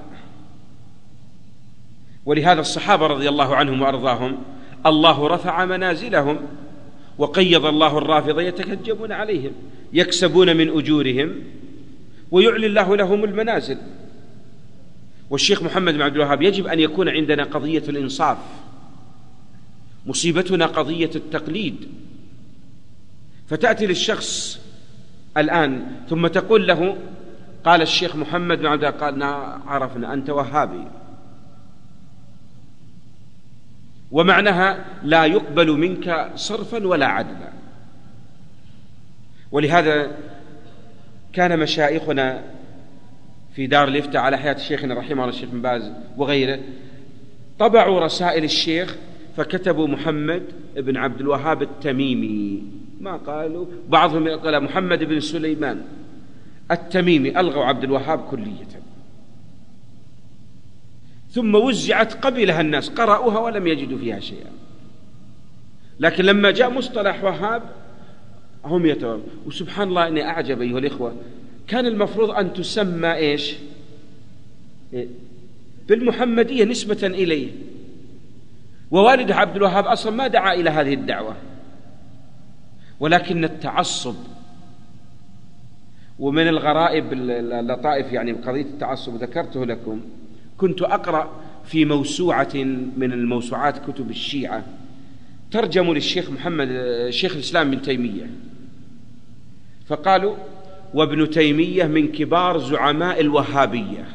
ولهذا الصحابة رضي الله عنهم وأرضاهم الله رفع منازلهم، وقيض الله الرافضة يتكجبون عليهم، يكسبون من أجورهم ويعلي الله لهم المنازل. والشيخ محمد بن عبد الوهاب يجب أن يكون عندنا قضية الإنصاف. مصيبتنا قضية التقليد، فتأتي للشخص الآن ثم تقول له قال الشيخ محمد بن عبد الوهاب، قال عرفنا أنت وهابي، ومعناها لا يقبل منك صرفا ولا عدلا. ولهذا كان مشايخنا في دار الإفتاء على حياة شيخنا رحمه الله الشيخ بن باز وغيره طبعوا رسائل الشيخ فكتبوا محمد بن عبد الوهاب التميمي، ما قالوا. بعضهم قال محمد بن سليمان التميمي، ألغوا عبد الوهاب كلية. ثم وزعت قبلها الناس، قرأوها ولم يجدوا فيها شيئا. لكن لما جاء مصطلح وهاب هم يتوهم. وسبحان الله إني أعجب أيها الإخوة، كان المفروض أن تسمى إيش؟ بالمحمدية نسبة إليه. ووالد عبد الوهاب أصلا ما دعا إلى هذه الدعوة، ولكن التعصب. ومن الغرائب اللطائف يعني قضية التعصب ذكرته لكم، كنت أقرأ في موسوعة من الموسوعات كتب الشيعة ترجموا للشيخ محمد شيخ الإسلام ابن تيمية، فقالوا وابن تيمية من كبار زعماء الوهابية.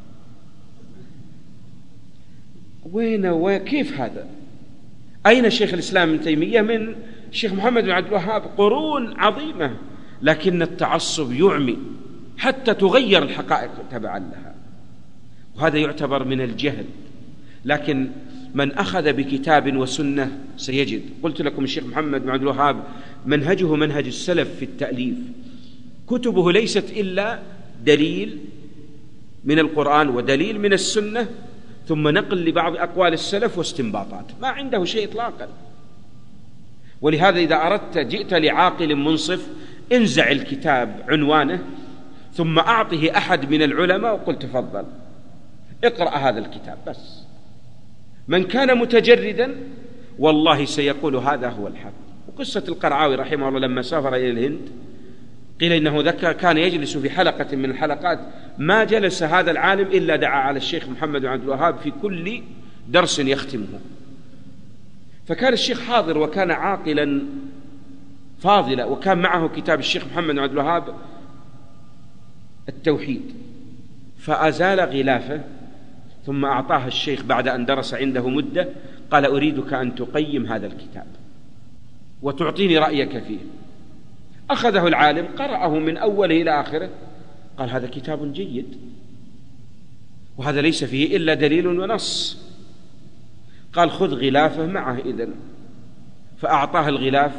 وين وكيف هذا؟ أين شيخ الإسلام ابن تيمية من الشيخ محمد بن عبد الوهاب؟ قرون عظيمة، لكن التعصب يعمي حتى تغير الحقائق تبعا لها، وهذا يعتبر من الجهل. لكن من أخذ بكتاب وسنة سيجد. قلت لكم الشيخ محمد بن عبد الوهاب منهجه منهج السلف في التأليف، كتبه ليست إلا دليل من القرآن ودليل من السنة، ثم نقل لبعض أقوال السلف واستنباطات، ما عنده شيء إطلاقا. ولهذا إذا أردت جئت لعاقل منصف انزع الكتاب عنوانه ثم أعطه أحد من العلماء وقل تفضل اقرأ هذا الكتاب بس. من كان متجردا والله سيقول هذا هو الحق. وقصة القرعاوي رحمه الله لما سافر إلى الهند قيل إنه كان يجلس في حلقة من الحلقات ما جلس هذا العالم إلا دعا على الشيخ محمد بن عبد الوهاب في كل درس يختمه. فكان الشيخ حاضر وكان عاقلا فاضلا، وكان معه كتاب الشيخ محمد بن عبد الوهاب التوحيد، فأزال غلافه ثم أعطاه الشيخ بعد أن درس عنده مدة، قال أريدك أن تقيم هذا الكتاب وتعطيني رأيك فيه. أخذه العالم قرأه من أوله إلى آخره، قال هذا كتاب جيد وهذا ليس فيه إلا دليل ونص. قال خذ غلافه معه إذن، فأعطاه الغلاف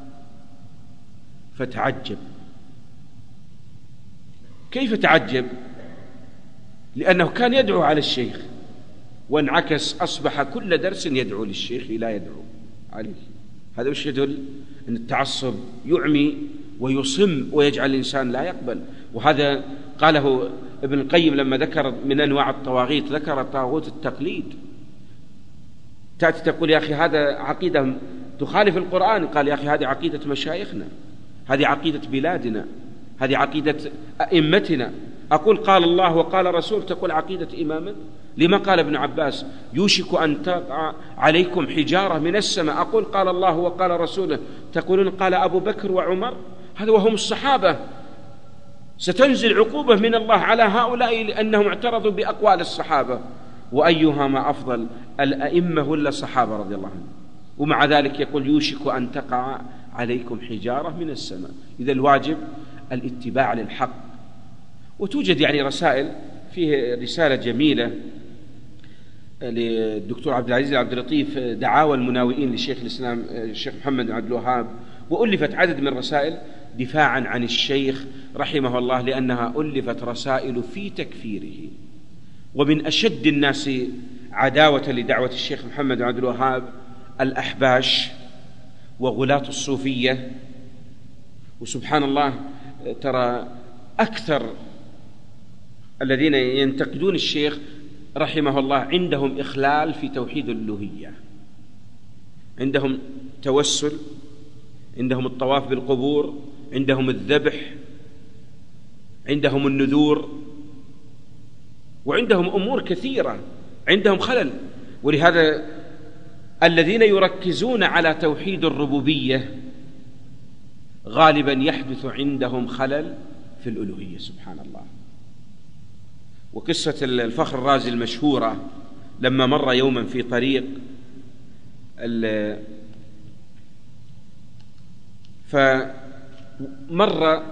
فتعجب. كيف تعجب؟ لأنه كان يدعو على الشيخ، وانعكس أصبح كل درس يدعو للشيخ لا يدعو عليه. هذا وش يدل؟ أن التعصب يعمي ويصم ويجعل الإنسان لا يقبل. وهذا قاله ابن القيم لما ذكر من أنواع الطواغيت، ذكر طاغوت التقليد. تأتي تقول يا أخي هذا عقيدة تخالف القرآن، قال يا أخي هذه عقيدة مشايخنا، هذه عقيدة بلادنا، هذه عقيدة أئمتنا. أقول قال الله وقال رسول، تقول عقيدة إمامنا. لما قال ابن عباس يوشك أن تقع عليكم حجارة من السماء، أقول قال الله وقال رسوله، تقولون قال أبو بكر وعمر، هذا وهم الصحابة. ستنزل عقوبة من الله على هؤلاء لأنهم اعترضوا بأقوال الصحابة. وأيها ما أفضل، الأئمة ولا الصحابة رضي الله عنهم؟ ومع ذلك يقول يوشك أن تقع عليكم حجارة من السماء. إذا الواجب الاتباع للحق. وتوجد يعني رسائل، فيه رسالة جميلة للدكتور عبد العزيز عبد اللطيف، دعاوى المناوئين للشيخ الإسلام الشيخ محمد بن عبد الوهاب، وألفت عدد من الرسائل دفاعا عن الشيخ رحمه الله، لأنها ألفت رسائل في تكفيره. ومن أشد الناس عداوة لدعوة الشيخ محمد بن عبد الوهاب الأحباش وغلاة الصوفية. وسبحان الله ترى أكثر الذين ينتقدون الشيخ رحمه الله عندهم إخلال في توحيد الألوهية، عندهم توسل، عندهم الطواف بالقبور، عندهم الذبح، عندهم النذور، وعندهم أمور كثيرة، عندهم خلل. ولهذا الذين يركزون على توحيد الربوبية غالبا يحدث عندهم خلل في الألوهية سبحان الله. وقصة الفخر الرازي المشهورة لما مر يوما في طريق فمر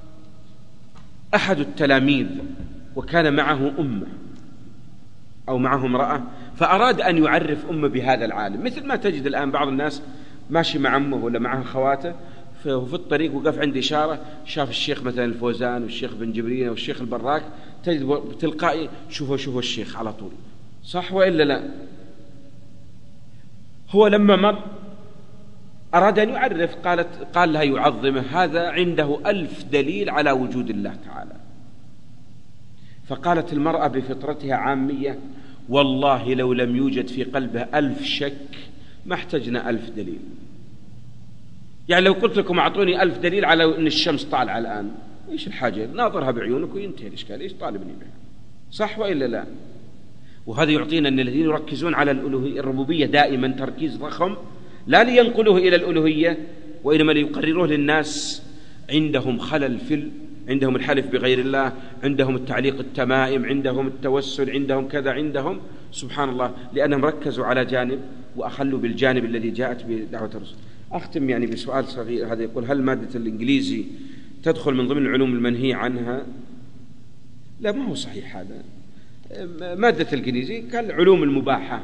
أحد التلاميذ وكان معه أمه أو معه امرأة، فأراد أن يعرف أمه بهذا العالم، مثل ما تجد الآن بعض الناس ماشي مع أمه ولا معها خواته، ففي الطريق وقف عند إشارة شاف الشيخ مثلا الفوزان والشيخ بن جبرين والشيخ البراك، تجد تلقائي شوفوا الشيخ على طول، صح وإلا لا؟ هو لما مر أراد أن يعرف، قال لها يعظمه، هذا عنده 1000 دليل على وجود الله تعالى. فقالت المرأة بفطرتها عامية والله لو لم يوجد في قلبه 1000 شك ما احتجنا 1000 دليل. يعني لو قلت لكم أعطوني 1000 دليل على أن الشمس طالعة الآن، إيش الحاجة؟ ناظرها بعيونك وينتهي الإشكال، إيش طالبني بها؟ صح وإلا لا؟ وهذا يعطينا أن الذين يركزون على الألوهية الربوبية دائما تركيز ضخم، لا لينقلوه إلى الألوهية وإنما ليقرروه للناس، عندهم خلل عندهم الحلف بغير الله، عندهم التعليق التمائم، عندهم التوسل، عندهم كذا، عندهم سبحان الله، لأنهم ركزوا على جانب وأخلوا بالجانب الذي جاءت بدعوة الرسول. أختم يعني بسؤال صغير، هذا يقول هل مادة الإنجليزي تدخل من ضمن العلوم المنهي عنها؟ لا، ما هو صحيح هذا. مادة الإنجليزي كالعلوم المباحة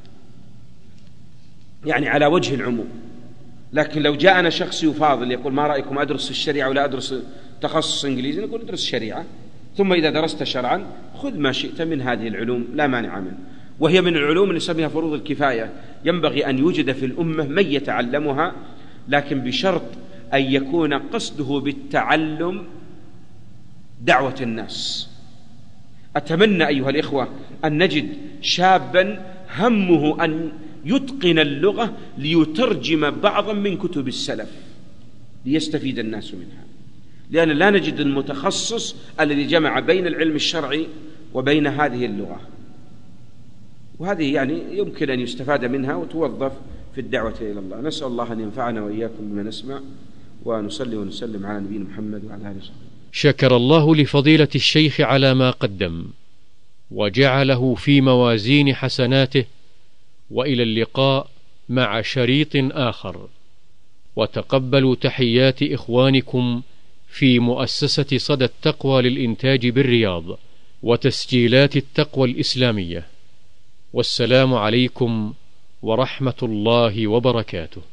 يعني على وجه العموم، لكن لو جاءنا شخص يفاضل يقول ما رأيكم أدرس الشريعة ولا أدرس تخصص إنجليزي، نقول ادرس شريعة، ثم إذا درست شرعا خذ ما شئت من هذه العلوم لا مانع منه، وهي من العلوم اللي نسميها فروض الكفاية، ينبغي أن يوجد في الأمة من يتعلمها، لكن بشرط أن يكون قصده بالتعلم دعوة الناس. أتمنى أيها الإخوة أن نجد شابا همه أن يتقن اللغة ليترجم بعضا من كتب السلف ليستفيد الناس منها، لأن لا نجد المتخصص الذي جمع بين العلم الشرعي وبين هذه اللغة، وهذه يعني يمكن أن يستفاد منها وتوظف في الدعوة إلى الله. نسأل الله أن ينفعنا وإياكم بما نسمع، ونصلي ونسلم على نبينا محمد وعلى آله وصحبه. شكر الله لفضيلة الشيخ على ما قدم وجعله في موازين حسناته، وإلى اللقاء مع شريط آخر، وتقبلوا تحيات إخوانكم في مؤسسة صدى التقوى للإنتاج بالرياض وتسجيلات التقوى الإسلامية، والسلام عليكم ورحمة الله وبركاته.